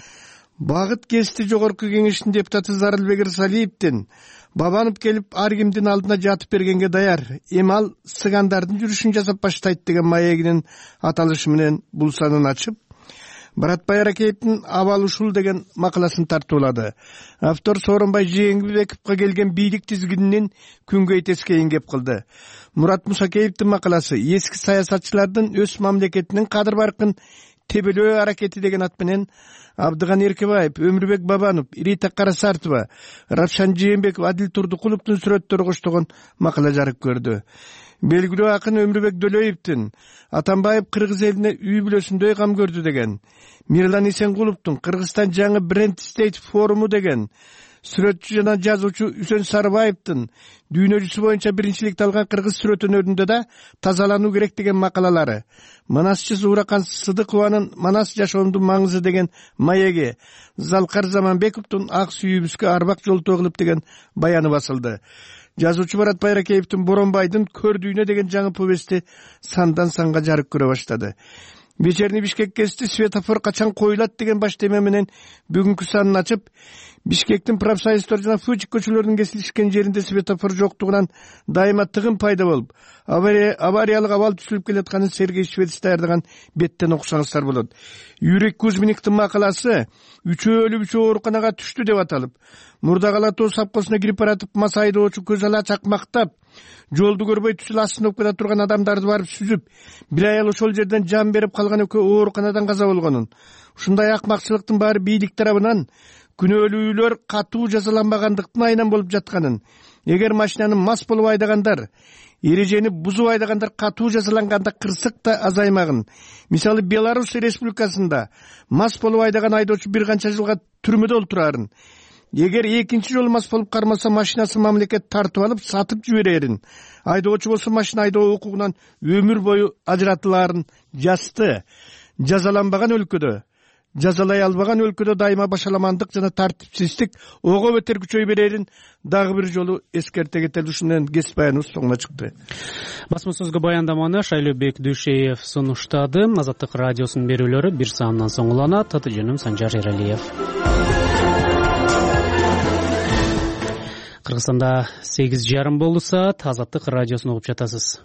S17: Багыт гезити жогорку кеңештин депутаты Зарылбек Ырсалиевдин Бабанов келип ар кимдин алдына жатып бергенге даяр, эми ал сыгандардын жүрүшүн жасап баштайт деген маегинин аталышы менен бул санын ачып, Баратбай Аракеевдин Абал ушул деген макаласын тартуулады. Автор Сооронбай Жээнбековго келген бийлик тизгининин күнгөй тескейин кеп кылды. Мурат Мусакеевдин макаласы эски саясатчылардын өз мамлекетинин кадыр баркын тебелөө аракети деген ат менен Абдыган Эркебаев, Өмүрбек Бабанов, Рита Карасартова, Равшан Жээнбеков, Адил Турдукуловдун сүрөттөрү коштогон макала жарык көрдү. Белгилүү акын Өмүрбек Дөлөевдин Атамбаев кыргыз элине үй бүлөсүндөй кам көрдү деген, Мирлан Исенгуловдун Кыргызстан жаңы бренд стейт форуму деген, сүрөтчү жана жазуучу Үсөн Сарыбаевдин дүйнө жүзү боюнча биринчиликти алган кыргыз сүрөтүнөрүндө да тазалануу керек деген макалалары, Манасчы Зууракан Сыдыкованын Манас жашоомдун маңызы деген маеги, Залкар Заманбековдун Ак сүйүүбүзгө арбак жолтоо кылып деген баяны басылды. Жазуучу Баратбай Аракеевдин Боронбайдын Көр дүйнө деген жаңы повести сандан санга жарык көрө баштады. Вечерний Бишкек гезити светофор качан коюлат деген баш тема менен бүгүнкү санын ачып, Бишкектин профсоюздар жана Фучик көчөлөрүнүн кесилишкен жеринде светофор жоктугунан дайыма тыгын пайда болуп, авариялык абал түзүлүп келатканын Сергей Швец даярдаган беттен окусаңыздар болот. Юрий Кузьминиктин макаласы үчөө өлүп үчөө ооруканага түштү деп аталып, Мурдагала тоо сапкосуна кирип баратып мас айдоочу көз ала чакмактап, жолду көрбөй түшүл астын окууда турган адамдарды барып сүзүп, бир аял ошол жерден жан берип калган экөө ооруканадан каза болгонун. Ушундай акмакчылыктын баары бийлик тарабынан күнөөлүүлөр катуу жазаланбагандыктын айынан болуп жатканын, эгер машинаны мас болуп айдагандар, эрежени бузуп айдагандар катуу жазаланганда кырсык да азаймагын. Мисалы Беларусь Республикасында мас болуп айдаган айдоочу бир канча жылга түрмөдө олтурарын, эгер экинчи жолу мас болуп кармаса машинасын мамлекет тартып алып сатып жиберерин, айдоочу болсо машина айдоо укугунан өмүр бою ажыратылаарын жазды. Жазаланбаган өлкөдө, жазалай албаган өлкөдө дайыма башаламандык жана тартипсиздик ого бетер күчөй берерин дагы бир жолу эскерте кетели. Ушундан кесип баяныбыз соңуна чыкты.
S1: Басма сөзгө баяндаманы Шайлообек Дүйшеев сунуштады. Азаттык радиосунун берүүлөрү бир саамдан соң уланат. Татыжөнүм Санжар Эралиев. Кыргызстанда сегиз жарым болду саат. Азаттык радиосун угуп жатасыз.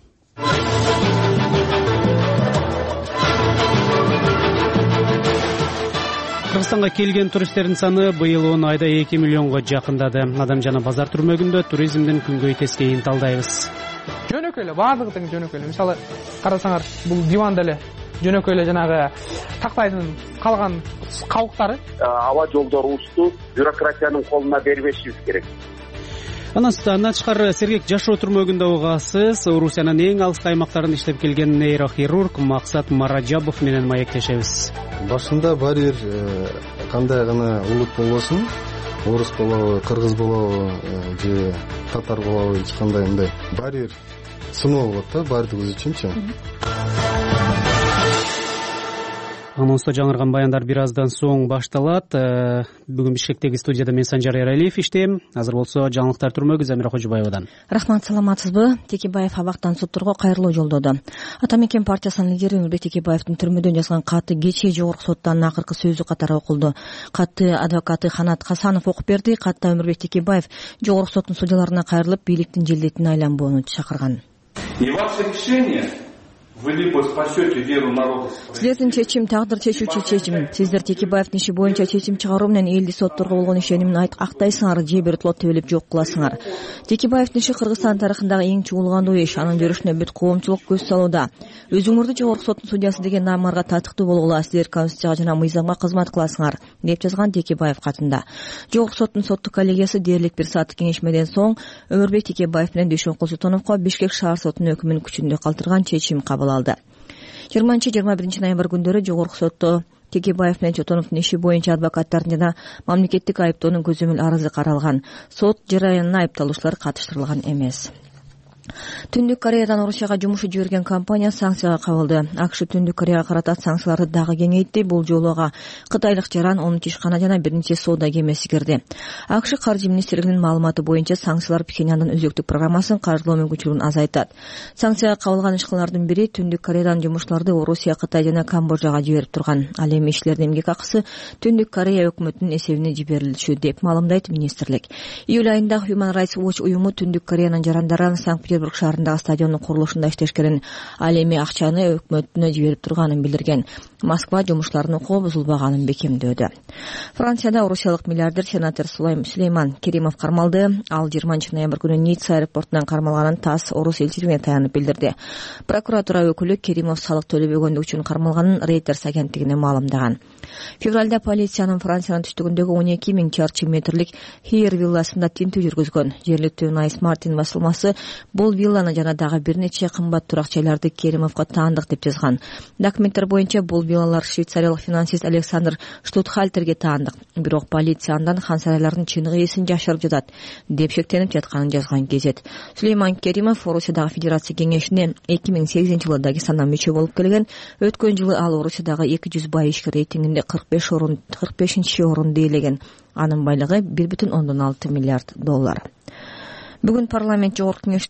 S1: Кыргызстанга келген туристтердин саны быйыл он айда эки миллионго жакындады. Адам жана базар түрмөгүндө туризмдин күнгөй тескейин талдайбыз.
S18: Жөнөкөй эле, баардыгы тең жөнөкөй эле. Мисалы, карасаңар, бул диванда эле жөнөкөй эле жанагы тактайдын калган кабыктары.
S19: Аба жолдору усту, бюрократиянын колуна бербешибиз керек.
S1: Анан тышкары Сергек жашоо түрмөгүндө угасыз. Орусиянын эң алыс аймактарын иштеп келген нейрохирург Максат Маражабов менен маектешебиз.
S20: Башында баары бир кандай гана улут болбосун, орус болобу, кыргыз болобу, же татар болобу, эч кандай мындай баары бир сыноо болот да баардыгыбыз үчүнчү.
S1: Анонста жаңырган баяндар бир аздан соң башталат. Бүгүн Бишкектеги студияда мен Санжар Эралиев иштейм. Азыр болсо жаңылыктар түрмөгү Замира Кожубаевадан.
S4: Рахмат, саламатсызбы? Текебаев абактан сотторго кайрылуу жолдоду. Ата мекен партиясынын лидери Өмүрбек Текебаевдин түрмөдөн жазган каты кечээ жогорку соттан акыркы сөзү катары окулду. Катты адвокаты Ханат Хасанов окуп берди. Катта Өмүрбек Текебаев жогорку соттун судьяларына кайрылып, бийликтин желдетине айланбоону чакырган.
S5: И ваше решение вы либо спасете веру народа.
S4: Силердин чечим тагдыр чечүүчү чечим. Сиздер Текебаевдин иши боюнча чечим чыгаруу менен элди сотторго болгон ишенимин актайсыңар, же биротолот тебелеп жок кыласыңар. Текебаевдин иши Кыргызстан тарыхындагы эң чуулгандуу иш. Анын жүрүшүнө бүт коомчулук көз салууда. Өзүңөрдү жогорку соттун судьясы деген наамарга татыктуу болгула. Силер конституцияга жана мыйзамга кызмат кыласыңар, деп жазган Текебаев катында. Жогорку соттун соттук коллегиясы дээрлик бир сааттык кеңешмеден соң Өмүрбек Текебаев менен Дүйшөн Кулсултановго Бишкек шаар сотунун өкүмүн күчүндө калтырган чечим кабыл алды. жыйырманчы жыйырма биринчи ноябрь күндөрү жогорку сотто Текебаев менен Чотоновдун иши боюнча адвокаттардын жана мамлекеттик айыптоонун көзөмөл арызы каралган. Сот жараянына айыпталуучулар катыштырылган эмес. Түндүк Кореядан Орусияга жумуш жиберген компания санкцияга кабылды. АКШ Түндүк Кореяга карата санкцияларды дагы кеңейтти. Бул жолу ага кытайлык жаран, он үч ишкана жана бир нече соода кемеси кирди. АКШ Каржы министрлигинин маалыматы боюнча санкциялар Пхеньяндын өзөктүк программасын каржылоо мүмкүнчүлүгүн азайтат. Санкцияга кабылган ишканалардын бири Түндүк Кореядан жумушчуларды Орусия, Кытай жана Камбоджага жиберип турган. Ал эми ишчилердин эмгек акысы Түндүк Корея өкмөтүнүн эсебине жиберилчү деп маалымдайт министрлик. Июль айында Human Rights Watch уюму Түндүк Кореянын жарандарын Санкт-Петербург шаарындагы стадиондун курулушунда иштешкерин, ал эми акчаны өкмөтүнө жиберип турганын билдирген. Москва жумуштарынын укугу бузулбаганын бекемдөдү. Францияда орусиялык миллиардер сенатор Сулейман Керимов кармалды. Ал жыйырманчы ноябрь күнү Ницца аэропортунан кармалганын ТАСС орус элчилигине таянып билдирди. Прокуратура өкүлү Керимов салык төлөбөгөндүгү үчүн кармалганын Reuters агенттигине маалымдаган. Февралда полициянын Франциянын түштүгүндөгү он эки миң чарчы метрлик Хейер вилласында тинтүү жүргүзгөн. Жергиликтүү Найс Мартин басылмасы бул вилланы жана дагы бир нече кымбат турак жайларды Керимовго таандык деп жазган. Документтер боюнча бул виллалар швейцариялык финансист Александр Штутхальтерге таандык. Бирок полиция андан хан сарайлардын чыныгы ээсин жашырып жатат деп шектенип жатканын жазган Кезет. Сулейман Керимов Орусиядагы Федерация кеңешине эки миң сегизинчи жылы Дагестанда мүчө болуп келген. Өткөн жылы ал Орусиядагы эки жүз бай ишкер рейтингинде кырк беш орун кырк бешинчи орунду ээлеген. Анын байлыгы бир бүтүн ондон алты миллиард доллар. Бүгүн парламент жогорку кеңеш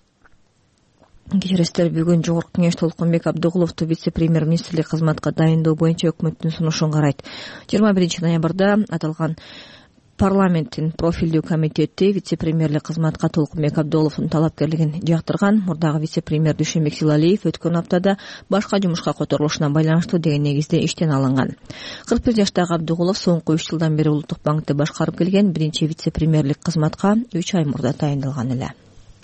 S4: Кечиресиздер, бүгүн жогорку кеңеш Толкунбек Абдыгуловду вице-премьер-министрлик кызматка дайындоо боюнча өкмөттүн сунушун карайт. жыйырма биринчи ноябрда аталган парламенттин профилдүү комитети вице-премьерлик кызматка Толкунбек Абдыгуловдун талапкерлигин жактырган. Мурдагы вице-премьер Дүйшөнбек Силалиев өткөн аптада башка жумушка которулушуна байланыштуу деген негизде иштен алынган. кырк бир жаштагы Абдыгулов соңку үч жылдан бери Улуттук банкты башкарып келген. Биринчи вице-премьерлик кызматка үч ай мурда тайындалган эле.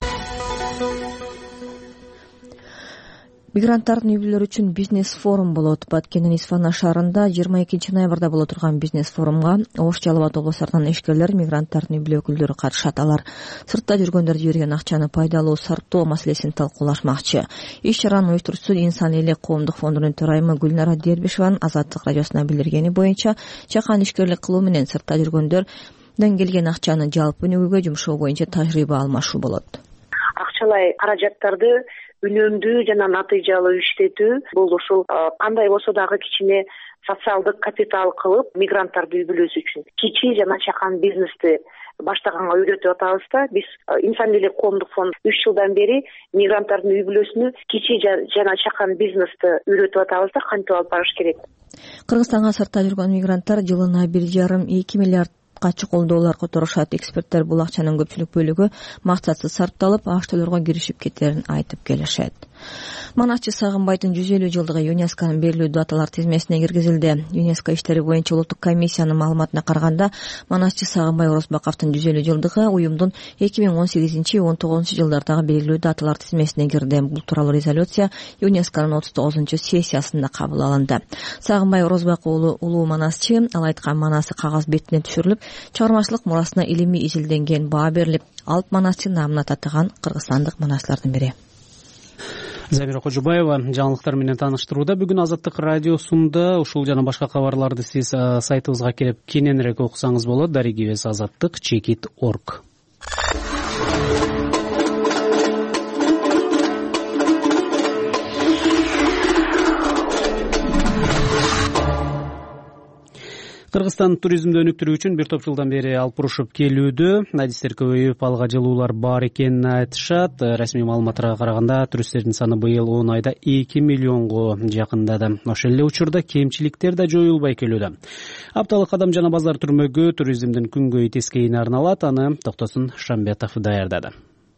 S4: Мигранттардын үй-бүлөлөрү үчүн бизнес форум болот. Баткендин Исфана шаарында жыйырма экинчи ноябрда боло турган бизнес форумга Ош, Жалал Абад облустарынан ишкерлер, мигранттардын үй-бүлө өкүлдөрү катышат. Алар сыртта жүргөндөр жиберген акчаны пайдалуу сарптоо маселесин талкуулашмакчы. Иш чаранын уюштуруучусу Инсан элек коомдук фондунун төрайымы Гүлнара Дербишеванын Азаттык радиосуна билдиргени боюнча, чакан ишкерлик кылуу менен сыртта жүргөндөр келген акчаны жалпы өнүгүүгө жумшоо боюнча тажрыйба алмашуу болот.
S6: Акчалай каражаттарды үнөмдүү жана натыйжалуу иштетүү бул ушул кандай болсо дагы кичине социалдык капитал кылып мигранттарды үй бүлөсү үчүн кичи жана чакан бизнести баштаганга үйрөтүп атабыз да. Биз инсан бийлик коомдук фонд үч жылдан бери мигранттардын үй бүлөсүнө кичи жана чакан бизнести үйрөтүп атабыз да, кантип алып барыш керек.
S4: Кыргызстанга сыртта жүргөн мигранттар жылына бир жарым эки миллиард чыкул доллар которушат. Эксперттер бул акчанын көпчүлүк бөлүгү максатсыз сарпталып, аштоолорго киришип кетерин айтып келишет. Манасчы Сагынбайдын жүз элүү жылдыгы ЮНЕСКОнун белгилүү даталар тизмесине киргизилди. ЮНЕСКО иштери боюнча улуттук комиссиянын маалыматына караганда, Манасчы Сагынбай Орозбаковдун жүз элүү жылдыгы уюмдун эки миң он сегизинчи он тогузунчу жылдардагы белгилүү даталар тизмесине кирди. Бул тууралуу резолюция ЮНЕСКОнун отуз тогузунчу сессиясында кабыл алынды. Сагынбай Орозбаков уулу улуу манасчы, ал айткан манасы кагаз бетине түшүрүлүп, чыгармачылык мурасына илимий изилденген баа берилип, алп манасчы намына татыган кыргызстандык манастардын бири.
S1: Замира Кожубаева жаңылыктар менен тааныштырууда. Бүгүн Азаттык радиосунда ушул жана башка кабарларды сиз сайтыбызга келип кененирээк окусаңыз болот. Дарегибиз азаттык чекит точка орг. Кыргызстан туризмди өнүктүрүү үчүн бир топ жылдан бери алып урушуп келүүдө. Адистер көбөйүп, алга жылуулар бар экенин айтышат. Расмий маалыматтарга караганда туристтердин саны быйыл он айда эки миллионго жакындады. Ошол эле учурда кемчиликтер да жоюлбай келүүдө. Апталык Адам жана базар түрмөгү туризмдин күнгөй тескейине арналат. Аны Токтосун Шамбетов даярдады.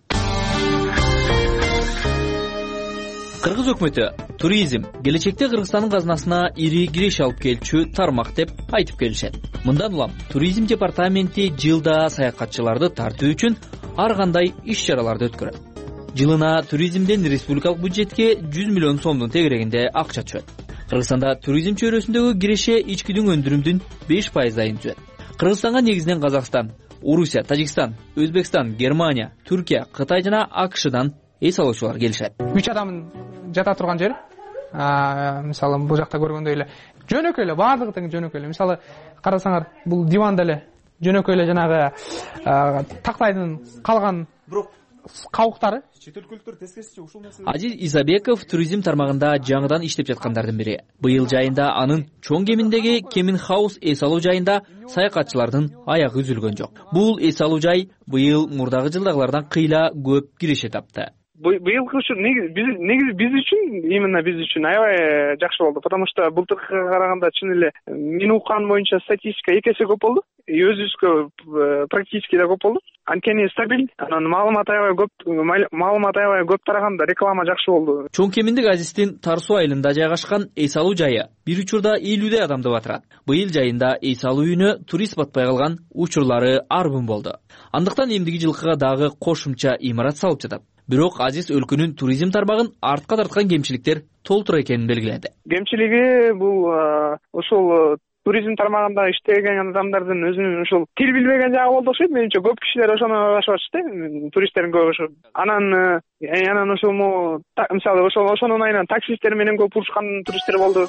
S21: Кыргыз өкмөтү туризм келечекте Кыргызстандын казынасына ири киреш алып келчү тармак деп айтып келишет. Мындан улам туризм департаменти жылда саякатчыларды тартуу үчүн ар кандай иш-чараларды өткөрөт. Жылына туризмден республикалык бюджетке жүз миллион сомдун тегерегинде акча түшөт. Кыргызстанда туризм чөйрөсүндөгү киреше ичкидүн өндүрүмдүн беш пайызын түзөт. Кыргызстанга негизинен Казакстан, Орусия, Тажикстан, Өзбекстан, Германия, Түркия, Кытай жана АКШдан эс алуучулар келишет.
S18: Үч адамдын жата турган жери, мисалы бул жакта көргөндөй эле жөнөкөй эле, баардыгы тең жөнөкөй эле. Мисалы карасаңар, бул диван деле жөнөкөй эле жанагы тактайдын калган кабыктары. Чет өлкөлүктөр тескерисинче ушул нерсе.
S21: Азиз Исабеков туризм тармагында жаңыдан иштеп жаткандардын бири. Быйыл жайында анын чоң кеминдеги Кемин Хаус эс алуу жайында саякатчылардын аягы үзүлгөн жок. Бул эс алуу жай быйыл мурдагы жылдагылардан кыйла көп киреше тапты.
S22: Быйылкы ушу негизи биз үчүн, именно биз үчүн аябай жакшы болду, потому что былтыркыга караганда чын эле мен уккан боюнча статистика эки эсе көп болду. Өзүбүзгө практически да көп болду. Анткени стабиль, анан маалымат аябай көп, маалымат аябай көп тараганда реклама жакшы болду.
S21: Чоң Кеминдик Азиздин Тар суу айылында жайгашкан эс алуу жайы бир учурда элүүдөй адамды батырат. Быйыл жайында эс алуу үйүнө турист батпай калган учурлары арбын болду. Андыктан эмдиги жылкыга дагы кошумча имарат салып жатат. Бирок Азиз өлкөнүн туризм тармагын артка тарткан кемчиликтер толтур экенин белгиледи.
S22: Кемчилиги бул ошол туризм тармагында иштеген адамдардын өзүнүн ушул тил билбеген жагы болду окшойт. Менимче көп кишилер ошону ырашып атышты, туристтердин көбү ошо. Анан анан ошол мисалы ошол ошонун айынан таксисттер менен көп урушкан туристтер болду.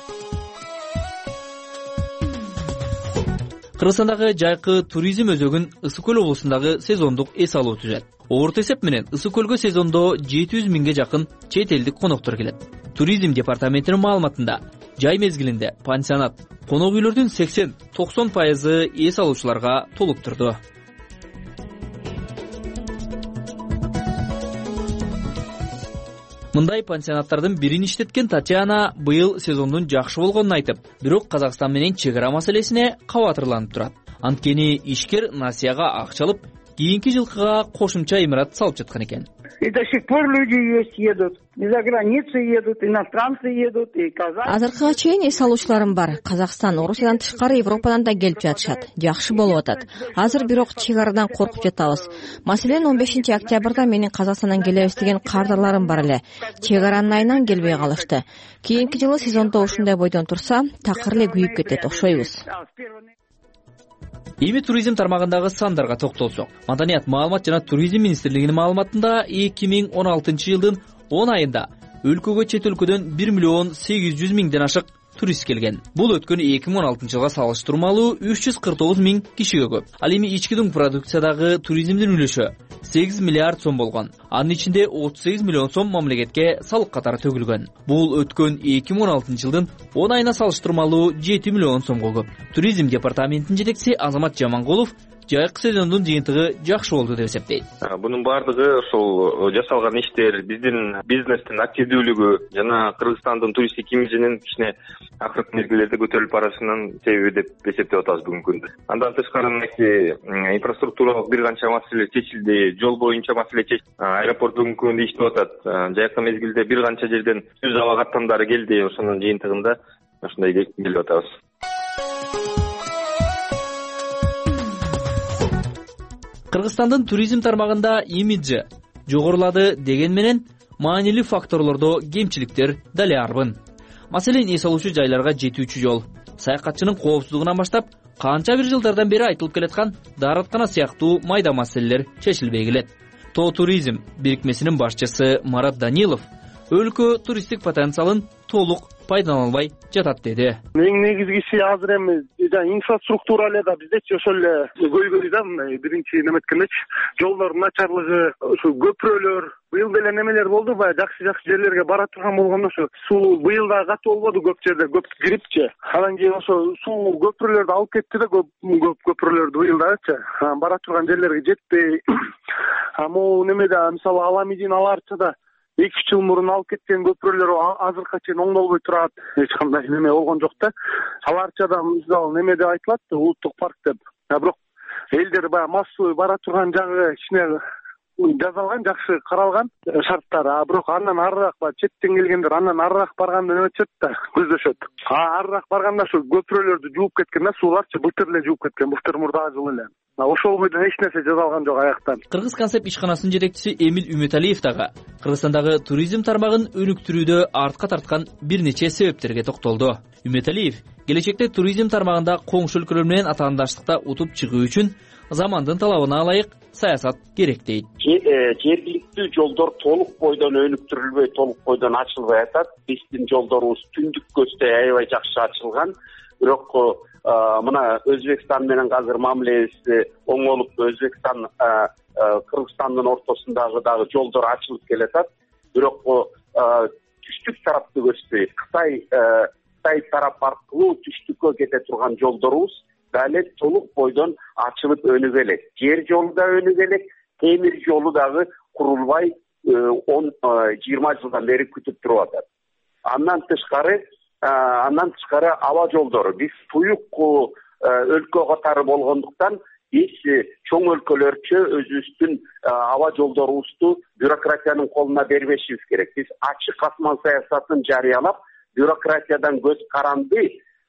S21: Кыргызстандагы жайкы туризм өзөгүн Ысык көл облусундагы сезондук эс алуу түзөт. Орто эсеп менен Ысык көлгө сезондо жети жүз миңге жакын чет элдик коноктор келет. Туризм департаментинин маалыматында жай мезгилинде пансионат, конок үйлөрдүн сексен токсон пайызы эс алуучуларга толук турду. Мындай пансионаттардын бирин иштеткен Татьяна быйыл сезондун жакшы болгонун айтып, бирок Казакстан менен чек ара маселесине кабатырланып турат. Анткени ишкер насыяга акча алып, кийинки жылкыга кошумча имарат салып жаткан экен.
S23: И до сих пор люди есть, едут. И за границу едут, иностранцы едут, и казак.
S4: Азыркыга чейин эс алуучуларым бар. Казакстан, Орусиядан тышкары Европадан да келип жатышат. Жакшы болуп атат. Азыр бирок чек арадан коркуп жатабыз. Маселен он бешинчи октябрда менин Казакстандан келебиз деген кардарларым бар эле. Чек аранын айынан келбей калышты. Кийинки жылы сезондо ушундай бойдон турса, такыр эле күйүп кетет окшойбуз.
S21: Эми туризм тармагындагы сандарга токтолсок. Маданият, маалымат жана туризм министрлигинин маалыматында эки миң он алтынчы жылдын он айында өлкөгө чет өлкөдөн бир миллион сегиз жүз миңден ашык турист келген. Бул өткөн эки миң он алтынчы жылга салыштырмалуу үч жүз кырк тогуз миң кишиге көп. Ал эми ички дүң продукциядагы туризмдин үлүшү сегиз миллиард сом болгон. Анын ичинде отуз сегиз миллион сом мамлекетке салык катары төгүлгөн. Бул өткөн эки миң он алтынчы жылдын он айына салыштырмалуу жети миллион сомго көп. Туризм департаментинин жетекчиси Азамат Жамангулов жайкы сезондун жыйынтыгы жакшы болду деп эсептейт.
S2: Бунун баардыгы ошол жасалган иштер, биздин бизнестин активдүүлүгү жана Кыргызстандын туристтик имиджинин кичине акыркы мезгилдерде көтөрүлүп барышынын себеби деп эсептеп атабыз бүгүнкү күндө. Андан тышкары мынакей инфраструктуралык бир канча маселе чечилди, жол боюнча маселе чечилди. Аэропорт бүгүнкү күндө иштеп атат. Жайкы мезгилде бир канча жерден түз аба каттамдары келди. Ошонун жыйынтыгында ушундай келип атабыз.
S21: Кыргызстандын туризм тармагында имиджи жогорулады деген менен маанилүү факторлордо кемчиликтер дали арбын. Маселен, эс алуучу жайларга жетүүчү жол, саякатчынын коопсуздугунан баштап канча бир жылдардан бери айтылып келаткан даараткана сыяктуу майда маселелер чечилбей келет. Тоо туризм бирикмесинин башчысы Марат Данилов өлкө туристтик потенциалын толук пайдалана албай жатат деди.
S7: Эң негизгиси азыр эми инфраструктура эле да биздечи ошол эле көйгөй да, биринчи неметкендечи жолдордун начарлыгы, ушу көпүрөлөр. Быйыл деле немелер болду, баягы жакшы жакшы жерлерге бара турган болгондо ошо суу быйыл да катуу болбоду, көп жерде көп кирипчи. Анан кийин ошо суу көпүрөлөрдү алып кетти да, көп көп көпүрөлөрдү быйыл дачы бара турган жерлерге жетпей. А могу немеде мисалы Аламидин аларчада эки үч жыл мурун алып кеткен көпүрөлөр азыркыга чейин оңдолбой турат. Эч кандай неме болгон жок да. Аларчада мисалы неме деп айтылат, улуттук парк деп. Бирок элдер баягы массовый бара турган жагы кичине жазалган, жакшы каралган шарттар. А бирок андан арыраак баягы четтен келгендер андан арыраак барганды неметишет да, көздөшөт. А арыраак барганда ошо көпүрөлөрдү жууп кеткен да, сууларчы былтыр эле жууп кеткен, былтыр мурдагы жылы эле. Ошол бойдон эч нерсе жазалган жок аяктан.
S21: Кыргыз концепт ишканасынын жетекчиси Эмил Үмөталиев дагы Кыргызстандагы туризм тармагын өнүктүрүүдө артка тарткан бир нече себептерге токтолду. Үмөталиев келечекте туризм тармагында коңшу өлкөлөр менен атаандаштыкта утуп чыгуу үчүн замандын талабына ылайык саясат керек дейт.
S19: Жергиликтүү жолдор толук бойдон өнүктүрүлбөй, толук бойдон ачылбай атат. Биздин жолдорубуз түндүк көздөй аябай жакшы ачылган. Бирок мына Өзбекстан менен азыр мамилебиз оңолуп, Өзбекстан Кыргызстандын ортосундагы дагы жолдор ачылып келатат. Бирок түштүк тарапты көздөй, Кытай Кытай тарап аркылуу түштүккө кете турган жолдорубуз дали толук бойдон ачылып өнүгө элек. Жер жолу да өнүгө элек, темир жолу дагы курулбай он жыйырма жылдан бери күтүп туруп атат. Андан тышкары Андан тышкары аба жолдору. Биз туюк өлкө катары болгондуктан биз чоң өлкөлөрчө өзүбүздүн аба жолдорубузду бюрократиянын колуна бербешибиз керек. Биз ачык асман саясатын жарыялап, бюрократиядан көз каранды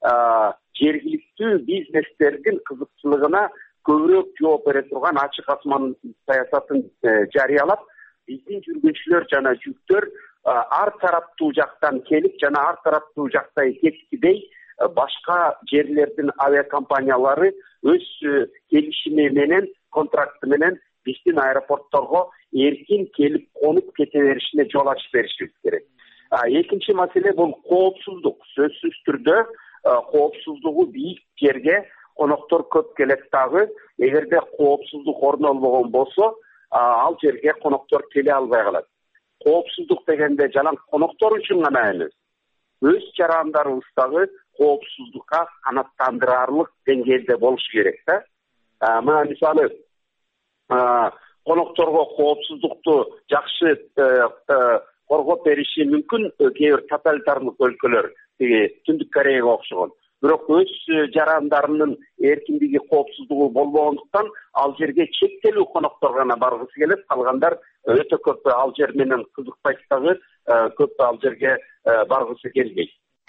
S19: жергиликтүү бизнестердин кызыкчылыгына көбүрөөк жооп бере турган ачык асман саясатын жарыялап, биздин жүргүнчүлөр жана жүктөр ар тараптуу жактан келип жана ар тараптуу жактай кеткидей башка жерлердин авиакомпаниялары өз келишими менен, контракты менен биздин аэропортторго эркин келип конуп кете беришине жол ачып беришибиз керек. Экинчи маселе бул коопсуздук. Сөзсүз түрдө коопсуздугу бийик жерге коноктор көп келет дагы. Эгерде коопсуздук орнолбогон болсо, ал жерге коноктор келе албай калат. Коопсуздук дегенде жалаң коноктор үчүн гана эмес, өз жарандарыбыз дагы коопсуздукка канааттандырарлык деңгээлде болушу керек да. Мына мисалы конокторго коопсуздукту жакшы коргоп бериши мүмкүн кээ бир тоталитарлык өлкөлөр, Түндүк Кореяга окшогон. Бирок өз жарандарынын эркиндиги, коопсуздугу болбогондуктан ал жерге чектелүү коноктор гана баргысы келет, калгандар өтө көп ал жер менен кызыкпайт дагы, көп ал жерге баргысы келбейт.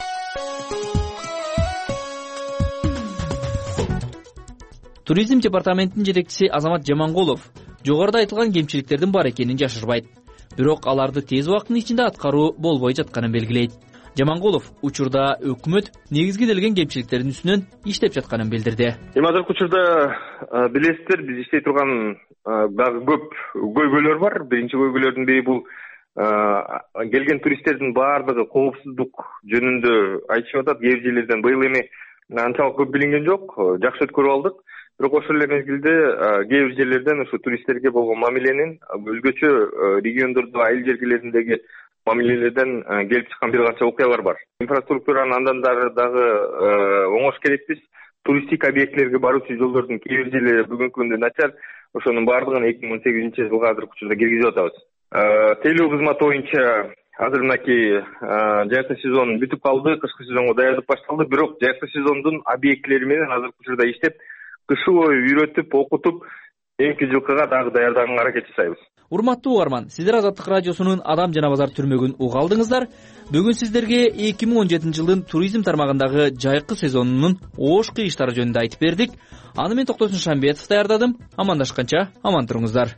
S21: Туризм департаментинин жетекчиси Азамат Жамангулов жогоруда айтылган кемчиликтердин бар экенин жашырбайт. Бирок аларды тез убакыттын ичинде аткаруу болбой жатканын белгилейт. Жамангулов учурда өкмөт негизгиделген кемчиликтердин үстүнөн иштеп жатканын билдирди.
S2: Эми азыркы учурда билесиздер, биз иштей турган дагы көп көйгөйлөр бар. Биринчи көйгөйлөрдүн бири бул келген туристтердин баардыгы коопсуздук жөнүндө айтышып атат. Кээ бир жерлерден быйыл эми анчалык көп билинген жок, жакшы өткөрүп алдык. Бирок ошол эле мезгилде кээ бир жерлерден ушу туристтерге болгон мамиленин өзгөчө региондордо, айыл жергелериндеги мамилелерден келип чыккан бир канча окуялар бар. Инфраструктураны андан дагы оңош керекпиз. Туристик объектлерге баруучу жолдордун кээ бир жерлери бүгүнкү күндө начар. Ошонун баардыгын эки миң он сегизинчи жылга азыркы учурда киргизип атабыз. Тейлөө кызмат боюнча азыр мынакей жайкы сезон бүтүп калды, кышкы сезонго даярдык башталды. Бирок жайкы сезондун объектлери менен азыркы учурда иштеп, кышы бою үйрөтүп, окутуп, эки жылкыга дагы даярдаганга аракет жасайбыз.
S21: Урматтуу угарман, сиздер Азаттык радиосунун Адам жана базар түрмөгүн уга алдыңыздар. Бүгүн сиздерге эки миң он жетинчи жылдын туризм тармагындагы жайкы сезонунун оош кыйыштары жөнүндө айтып бердик. Аны мен Токтосун Шамбетов даярдадым. Амандашканча аман туруңуздар.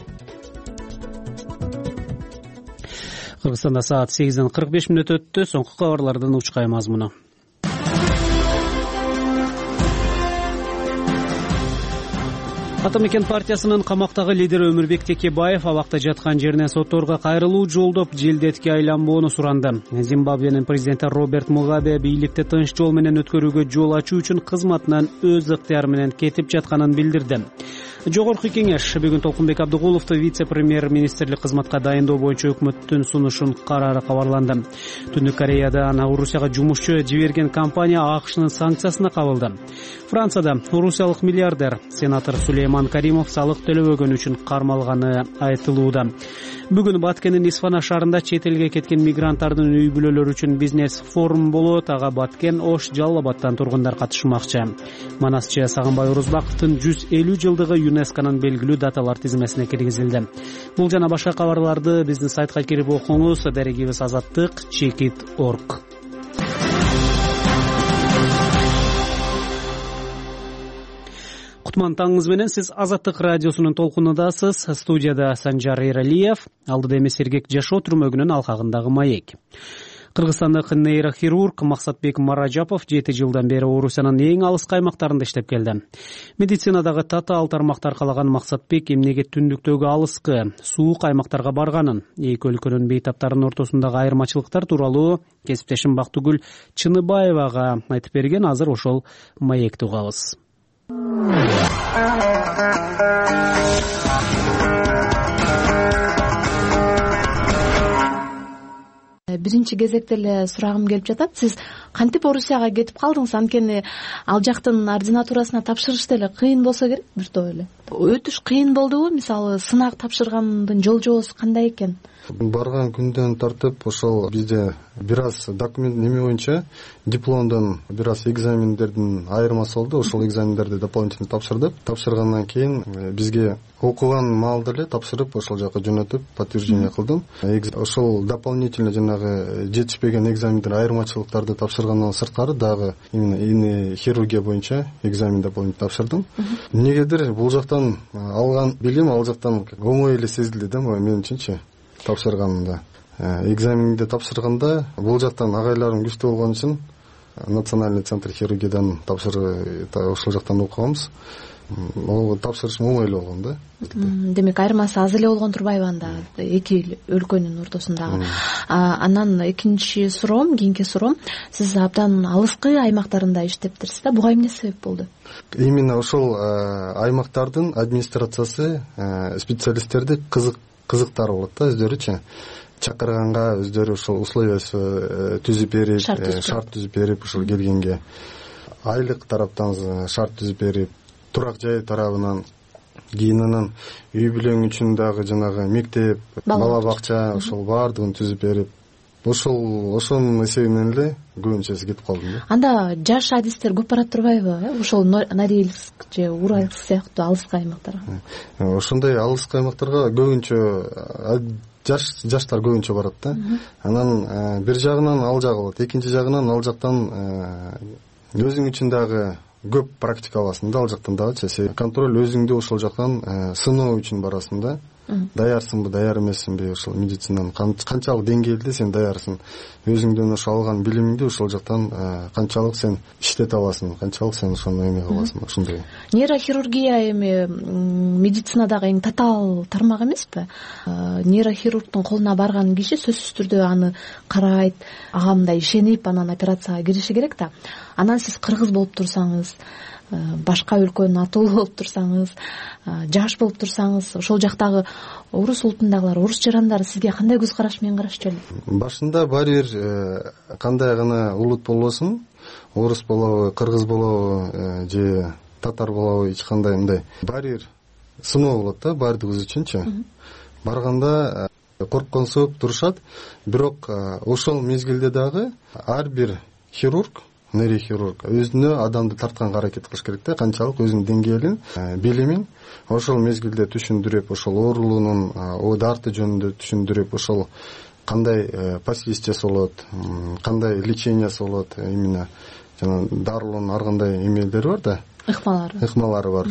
S1: Кыргызстанда саат сегизден кырк беш мүнөт өттү. Соңку кабарлардын учкай мазмуну. Атамекен партиясынын камактагы лидери Өмүрбек Текебаев абакта жаткан жеринен сотторго кайрылуу жолдоп желдетке айланбоону суранды. Зимбабвенин президенти Роберт Мугабе бийликти тынч жол менен өткөрүүгө жол ачуу үчүн кызматынан өз ыктыяры менен кетип жатканын билдирди. Жогорку кеңеш бүгүн Толкунбек Абдыгуловду вице-премьер-министрлик кызматка дайындоо боюнча өкмөттүн сунушун карары кабарланды. Түндүк Кореядан Орусияга жумушчу жиберген компания АКШнын санкциясына кабылды. Францияда орусиялык миллиардер сенатор Сулейман Каримов салык төлөбөгөн үчүн кармалганы айтылууда. Бүгүн Баткендин Исфана шаарында чет элге кеткен мигранттардын үй бүлөлөрү үчүн бизнес форум болот. Ага Баткен, Ош, Жалал Абадтан тургундар катышмакчы. Манасчы Сагынбай Орозбаковдун жүз элүү жылдыгы ЮНЕСКОнун белгилүү даталар тизмесине киргизилди. Бул жана башка кабарларды биздин сайтка кирип окуңуз. Дарегибиз азаттык чекит точка орг. Кутман таңыңыз менен, сиз Азаттык радиосунун толкунудасыз. Студияда Санжар Эралиев, алдыда эми Сергек жашоо түрмөгүнүн алкагындагы маек. Кыргызстандык нейрохирург Максатбек Маражапов жети жылдан бери Орусиянын эң алыскы аймактарында иштеп келди. Медицинадагы татаал тармакты аркалаган Максатбек эмнеге түндүктөгү алыскы, суук аймактарга барганын, эки өлкөнүн бейтаптарынын ортосундагы айырмачылыктар тууралуу кесиптешим Бактыгүл Чыныбаевага айтып берген. Азыр ошол маекти угабыз.
S8: Биринчи кезекте эле сурагым келип жатат. Сиз кантип Орусияга кетип калдыңыз? Анткени ал жактын ординатурасына тапшырыш деле кыйын болсо керек, бир топ эле. Өтүш кыйын болдубу? Мисалы, сынак тапшыргандын жол жобосу кандай экен?
S20: Барган күндөн тартып ошол бизде бир аз документ неме боюнча дипломдон бир аз экзамендердин айырмасы болду. Ошол экзамендерди дополнительно тапшырдык. Тапшыргандан кийин бизге окуган маалда эле тапшырып ошол жака жөнөтүп подтверждение кылдым. Ошол дополнительно жанагы жетишпеген экзамендер айырмачылыктарды тапшыргандан сырткары дагы именно хирургия боюнча экзамен дополнительно тапшырдым. Эмнегедир бул жактан алган билим ал жактан оңой эле сезилди да мен үчүнчү. Тапшырганымда экзаменди тапшырганда бул жактан агайларым күчтүү болгон үчүн национальный центр хирургиядан тапшырып ошол жактан окуганбыз. Ол тапшырыш оңой эле болгон да.
S8: Демек айырмасы аз эле болгон турбайбы анда эки өлкөнүн ортосундагы? Анан экинчи суроом, кийинки суроом, сиз абдан алыскы аймактарында иштептирсиз да. Буга эмне себеп болду?
S20: Именно ошол аймактардын администрациясы специалисттерди кызык кызыктары болот да, өздөрүчү чакырганга өздөрү ошол условиясы түзүп берип, шарт түзүп берип, ошол келгенге айлык тараптан шарт түзүп берип, турак жай тарабынан, кийин анан үй бүлөң үчүн дагы жанагы мектеп, бала бакча ошол баардыгын түзүп берип, ошол ошонун эсебинен эле көбүнчөсү кетип калдым да.
S8: Анда жаш адистер көп барат турбайбы? Ошол Норильск же Уральск сыяктуу алыскы аймактарга.
S20: Ошондой алыскы аймактарга көбүнчө жаш жаштар көбүнчө барат да. Анан бир жагынан ал жагы болот, экинчи жагынан ал жактан өзүң үчүн дагы көп практика аласың да, ал жактан дагычы. Контроль өзүңдү ошол жактан сыноо үчүн барасың да. даярсыңбы даяр эмессиңби ошол медицинанын канчалык деңгээлде сен даярсың, өзүңдөн ошо алган билимиңди ошол жактан канчалык сен иштете аласың, канчалык сен ошону эме кыласың, ошондой.
S8: Нейрохирургия эми медицинадагы эң татаал тармак эмеспи? Нейрохирургдун колуна барган киши сөзсүз түрдө аны карайт, ага мындай ишенип анан операцияга кириши керек да. Анан сиз кыргыз болуп турсаңыз, башка өлкөнүн атуулу болуп турсаңыз, жаш болуп турсаңыз, ошол жактагы орус улутундагылар, орус жарандары сизге кандай көз караш менен карашчу эле?
S20: Башында баары бир кандай гана улут болбосун, орус болобу, кыргыз болобу же татар болобу, эч кандай мындай баары бир сыноо болот да баардыгыбыз үчүнчү. Барганда коркконсуп турушат, бирок ошол мезгилде дагы ар бир хирург, нейрохирург өзүнө адамды тартканга аракет кылыш керек да, канчалык өзүнүн деңгээлин, билимин ошол мезгилде түшүндүрүп, ошол оорулуунун дарты жөнүндө түшүндүрүп, ошол кандай последствия болот, кандай лечениясы болот, именно жана дарылоонун ар кандай эмелери бар да,
S8: ыкмалары
S20: ыкмалары бар.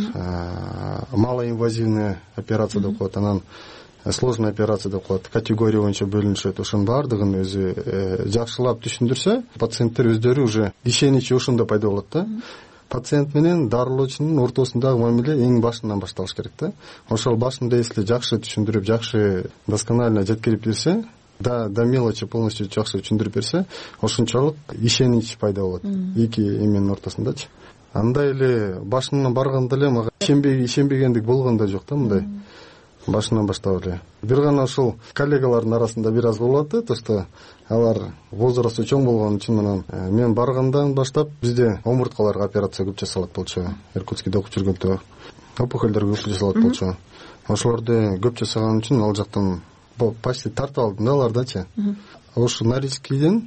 S20: Малоинвазивный операция деп коет, анан сложный операция деп коет, категория боюнча бөлүнүшөт. Ошонун баардыгын өзү жакшылап түшүндүрсө, пациенттер өздөрү уже ишеничи ошондо пайда болот да. Пациент менен дарылоочунун ортосундагы мамиле эң башынан башталыш керек да. Ошол башында эсли жакшы түшүндүрүп, жакшы досконально жеткирип берсе, да до мелочи полностью жакшы түшүндүрүп берсе, ошончолук ишенич пайда болот эки эменин ортосундачы. Андай эле башынан барганда эле мага ишенбегендик болгон да жок да, мындай. Башынан баштап эле. Бир гана ошол коллегалардын арасында бир аз болуп атты, то что алар возрасту чоң болгон үчүн анан мен баргандан баштап бизде омурткаларга операция көп жасалат болчу. Иркутскийде окуп жүргөндө опухолдорго көп жасалат болчу. Ошолорду көп жасаган үчүн ал жактан почти тартып алдым да алардачы. Ошо Норильскийден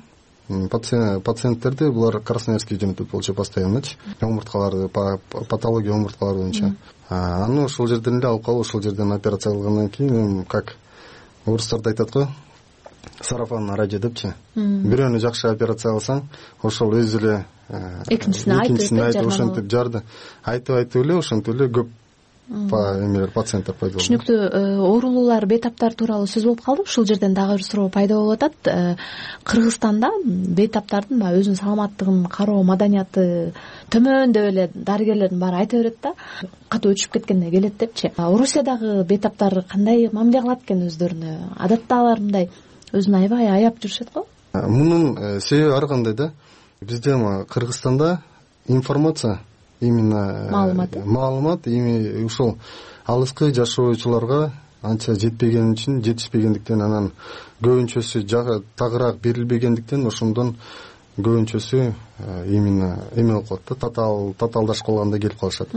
S20: пациенттерди булар Красноярский жөнөтөт болчу постоянночы. Омурткаларды, патология омурткалар боюнча. Аны ошол жерден эле алып калып, ошол жерден операция кылгандан кийин, как орустарда айтат го, сарафан радио депчи. Бирөөнү жакшы операция кылсаң, ошол өзү эле экинчисин айтып, ошентип жарды. Айтып айтып эле, ошентип эле көп эмелер, пациенттер пайда болду.
S8: Түшүнүктүү. Оорулуулар, бейтаптар тууралуу сөз болуп калды. Ушул жерден дагы бир суроо пайда болуп атат. Кыргызстанда бейтаптардын баягы өзүнүн саламаттыгын кароо маданияты төмөн деп эле дарыгерлердин баары айта берет да. Катуу өчүп кеткенде келет депчи. Орусиядагы бейтаптар кандай мамиле кылат экен өздөрүнө? Адатта алар мындай өзүн аябай аяп жүрүшөт го?
S20: Мунун себеби ар кандай да. Бизде Кыргызстанда информация, именно маалымат маалымат эми ушул алыскы жашоочуларга анча жетпеген үчүн, жетишпегендиктен, анан көбүнчөсү тагыраак берилбегендиктен ошондон көбүнчөсү именно эме болуп калат да, татаал татаалдашып калганда келип калышат.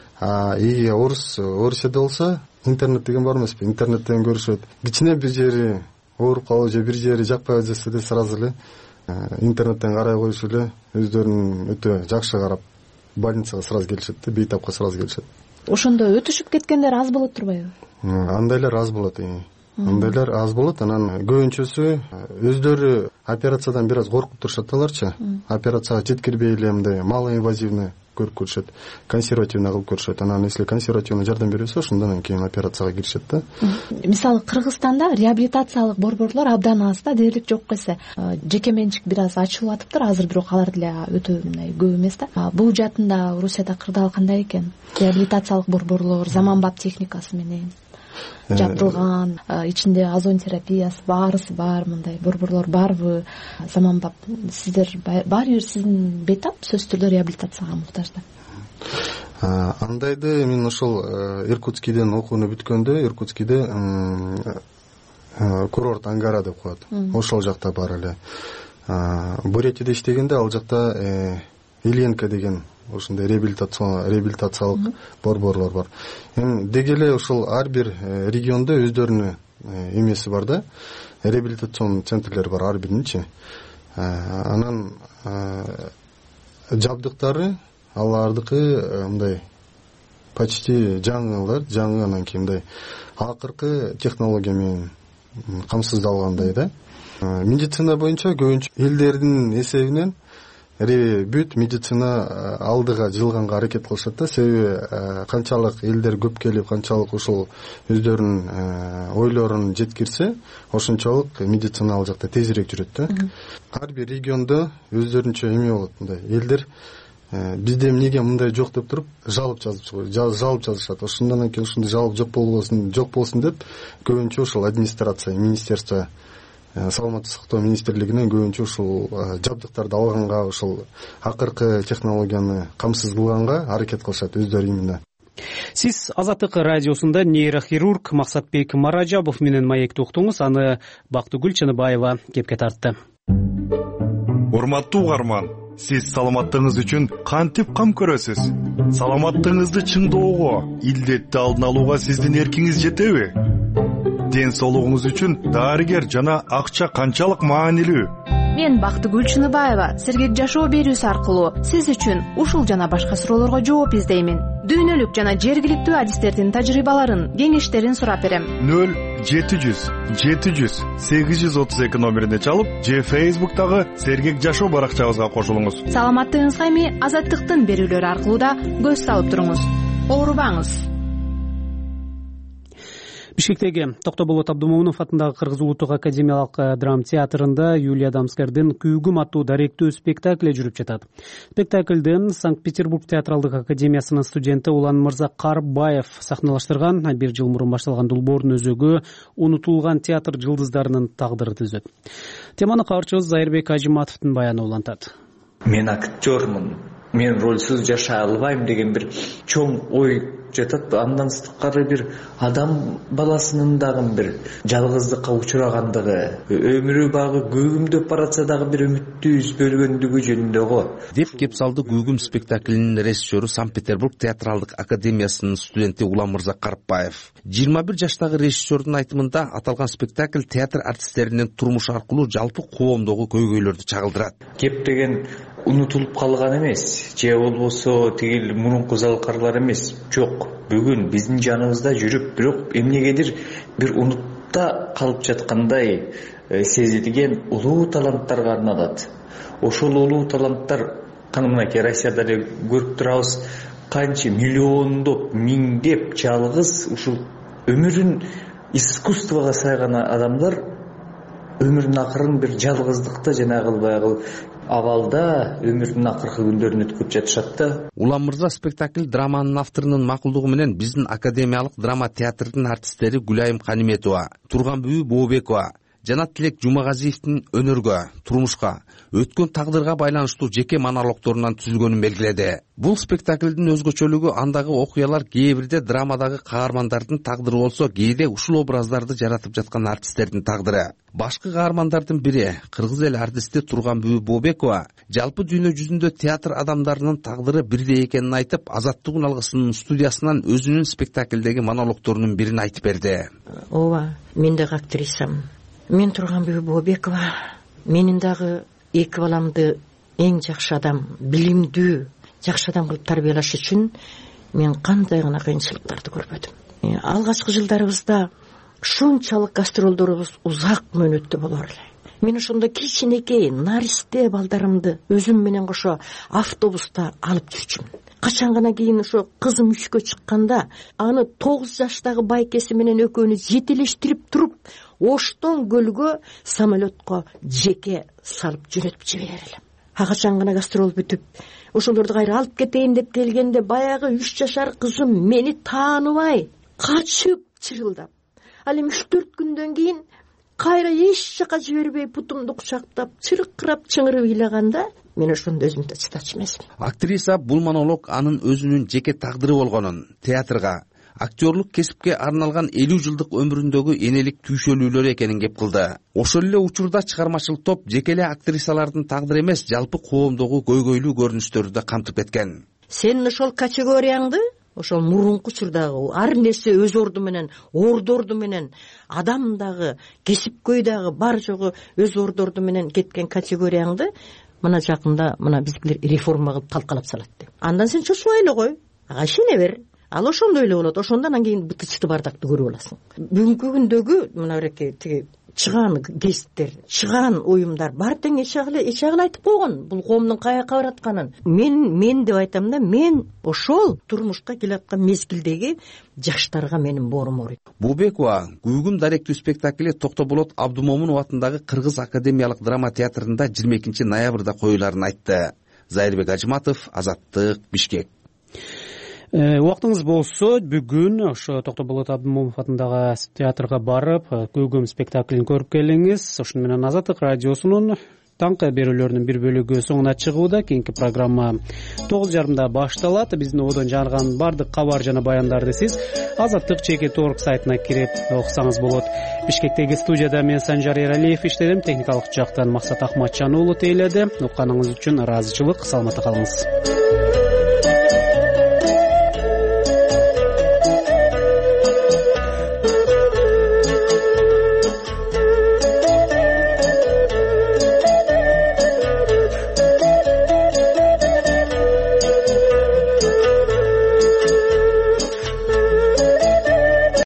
S20: А и орус Орусияда болсо интернет деген бар эмеспи? Интернеттен көрүшөт. Кичине бир жери ооруп калып же бир жери жакпай жатса эле сразу эле интернеттен карай коюш эле өздөрүнүн өтө жакшы карап больницага сразу келишет да, бейтапка сразу келишет.
S8: Ошондо өтүшүп кеткендер аз болот турбайбы?
S20: Андайлар аз болот. Андайлар аз болот. Анан көбүнчөсү өздөрү операциядан бир аз коркуп турушат аларчы. Операцияга жеткирбей эле мындай малоинвазивный көрүп көрүшөт, консервативный кылып көрүшөт. Анан если консервативный жардам берилсе, ошондон кийин операцияга киришет да.
S8: Мисалы Кыргызстанда реабилитациялык борборлор абдан аз да, дээрлик жок эсе. Жеке менчик бир аз ачылып атыптыр азыр, бирок алар деле өтө мындай көп эмес да. Бул жаатында Орусияда кырдаал кандай экен? Реабилитациялык борборлор заманбап техникасы менен жабдылган, ичинде озон терапиясы баарысы бар, мындай борборлор барбы? Заманбап сиздер баары бир сиздин бейтап сөзсүз түрдө реабилитацияга муктаж да.
S20: Андайды мен ошол Иркутскийден окууну бүткөндө, Иркутскийде курорт Ангара деп коет. Ошол жакта бар эле. Бурятияда иштегенде ал жакта Ильенко деген ошондой реабилитациялык реабилитациялык борборлор бар. Эми деги эле ошол ар бир региондо өздөрүнүн эмеси бар да, реабилитацион центрлер бар ар бириничи. Анан жабдыктары алардыкы мындай почти жаңылар, жаңы, анан кийин мындай акыркы технология менен камсыздалгандай да. Медицина боюнча көбүнчө элдердин эсебинен бүт медицина алдыга жылганга аракет кылышат да. Себеби канчалык элдер көп келип, канчалык ушул өздөрүнүн ойлорун жеткирсе, ошончолук медицина ал жакта тезирээк жүрөт да. Ар бир региондо өздөрүнчө эме болот, мындай элдер бизде эмнеге мындай жок деп туруп жалоп жазып жалоп жазышат. Ошондон кийин ушундай жалоп жок болбосун, жок болсун деп көбүнчө ушул администрация, министерство, саламаттык сактоо министрлигинен көбүнчө ушул жабдыктарды алганга, ушул акыркы технологияны камсыз кылганга аракет кылышат өздөрү именно.
S1: Сиз Азаттык радиосунда нейрохирург Максатбек Маражабов менен маекти уктуңуз. Аны Бактыгүл Чыныбаева кепке тартты.
S13: Урматтуу угарман, сиз саламаттыгыңыз үчүн кантип кам көрөсүз? Саламаттыгыңызды чыңдоого, илдетти алдын алууга сиздин эркиңиз жетеби? Ден соолугуңуз үчүн дарыгер жана акча канчалык маанилүү?
S8: Мен Бактыгүл Чыныбаева сергек жашоо берүүсү аркылуу сиз үчүн ушул жана башка суроолорго жооп издеймин. Дүйнөлүк жана жергиликтүү адистердин тажрыйбаларын, кеңештерин сурап берем.
S13: нөл жети жүз жети жүз сегиз жүз отуз эки номерине чалып, же Facebook'тагы сергек жашоо баракчабызга кошулуңуз.
S8: Саламаттыгыңызга эми Азаттыктын берүүлөрү аркылуу да көз салып туруңуз. Оорубаңыз.
S1: Бишкектеги Токтоболот Абдымомунов атындагы Кыргыз улуттук академиялык драма театрында Юлия Дамскердин Күйгүм аттуу даректүү спектакли жүрүп жатат. Спектаклдин Санкт-Петербург театралдык академиясынын студенти Улан Мырза Карбаев сахналаштырган бир жыл мурун башталган Долбоордун өзөгү унутулган театр жылдыздарынын тагдыры түзөт. Теманы кабарчыбыз Зайырбек Ажиматовдун баяны улантат.
S9: Мен актёрмун, мен ролсуз жашай албайм деген бир чоң ой жатат. Андан сырткары бир адам баласынын дагы бир жалгыздыкка учурагандыгы, өмүрү багы көгүмдөп баратса дагы бир үмүттү үзбөлгөндүгү жөнүндө го
S10: деп кеп салды Күйгүм спектаклинин режиссеру Санкт-Петербург театралдык академиясынын студенти Улан Мырза Карбаев. жыйырма бир жаштагы режиссердун айтымында аталган спектакль театр артисттеринин турмуш аркылуу жалпы коомдогу көйгөйлөрдү чагылдырат.
S9: Кеп деген унутулуп калган эмес, же болбосо тигил мурунку залкарлар эмес. Жок, бүгүн биздин жаныбызда жүрүп, бирок эмнегедир бир унутта калып жаткандай сезилген улуу таланттарга арналат. Ошол улуу таланттар канымынакей Россияда эле көрүп турабыз, канча миллиондоп, миңдеп жалгыз ушул өмүрүн искусствого сайган адамдар өмүрүнүн акырын бир жалгыздыкта жанагы баягы абалда өмүрүнүн акыркы күндөрүн өткөрүп жатышат да.
S10: Улан Мырза спектакль драманын авторунун макулдугу менен биздин академиялык драма театрдын артисттери Гүлайым Каниметова, Турганбүбү Бообекова, Жанат Тилек Жумагазиевдин өнөргө, турмушка, өткөн тагдырга байланыштуу жеке монологдорунан түзүлгөнүн белгиледи. Бул спектаклдин өзгөчөлүгү андагы окуялар кээ бирде драмадагы каармандардын тагдыры болсо, кээде ушул образдарды жаратып жаткан артисттердин тагдыры. Башкы каармандардын бири кыргыз эл артисти Турганбүбү Бообекова жалпы дүйнө жүзүндө театр адамдарынын тагдыры бирдей экенин айтып, Азаттык алгысынын студиясынан өзүнүн спектаклдеги монологдорунун бирин айтып берди.
S11: Ооба, мен дагы актрисамын. Мен Турганбүбү Бообекова. Менин дагы эки баламды эң жакшы адам, билимдүү, жакшы адам кылып тарбиялаш үчүн мен кандай гана кыйынчылыктарды көрбөдүм. Алгачкы жылдарыбызда шунчалык гастролдорубуз узак мөөнөттө болор эле. Мен ошондо кичинекей наристе балдарымды өзүм менен кошо автобуста алып жүрчүмүн. Качан гана кийин ошо кызым үшкө чыкканда, аны тогуз жаштагы байкеси менен экөөнү жетелештирип туруп, Оштон көлгө самолетко жеке салып жөнөтүп жиберер элем. А качан гана гастрол бүтүп, ошолорду кайра алып кетейин деп келгенде, баягы үч жашар кызым мени тааныбай, качып чырылдап, ал эми үч төрт күндөн кийин кайра эч жака жибербей путумду кучактап, чыркырап чыңырып ыйлаганда, мен ошондо өзүмдү чыдачу эмесмин.
S10: Актриса бул монолог анын өзүнүн жеке тагдыры болгонун, театрга, актерлук кесипке арналган элүү жылдык өмүрүндөгү энелик түйшөлүүлөр экенин кеп кылды. Ошол эле учурда чыгармачыл топ жеке эле актрисалардын тагдыры эмес, жалпы коомдогу көйгөйлүү көрүнүштөрдү да камтып кеткен.
S11: Сенин ошол категорияңды, ошол мурунку учурдагы ар нерсе өз орду менен, ордорду менен, адам дагы, кесипкөй дагы бар жогу өз ордорду менен кеткен категорияңды мына жакында мына биздикилер реформа кылып талкалап салат деп. Андан сен чочубай эле кой, ага ишене бер. Ал ошондой эле болот. Ошондон анан кийин бытычты бардакты көрүп аласың. Бүгүнкү күндөгү мына береке тиги чыгаан кесиптер, чыгаан уюмдар баары тең эч агыл айтып койгон бул коомдун каяка баратканын. Мен мен деп айтам да, мен ошол турмушка келаткан мезгилдеги жаштарга менин боорум ооруйт.
S10: Бообекова Күйгүм даректүү спектакли Токтоболот Абдумомунов атындагы Кыргыз академиялык драма театрында жыйырма экинчи ноябрда коюларын айтты. Зайырбек Ажыматов, Азаттык, Бишкек.
S1: Убактыңыз болсо, бүгүн ошо Токтоболот Абдумомунов атындагы театрга барып, Күйгүм спектаклин көрүп келиңиз. Ошону менен Азаттык радиосунун таңкы берүүлөрүнүн бир бөлүгү соңуна чыгууда. Кийинки программа тогуз жарымда башталат. Биздин одон жарган бардык кабар жана баяндарды сиз Азаттык чекит орг сайтына кирип окусаңыз болот. Бишкектеги студияда мен Санжар Эралиев иштедим. Техникалык жактан Максат Ахматжан уулу тейледи. Укканыңыз үчүн ыраазычылык. Саламатта калыңыз.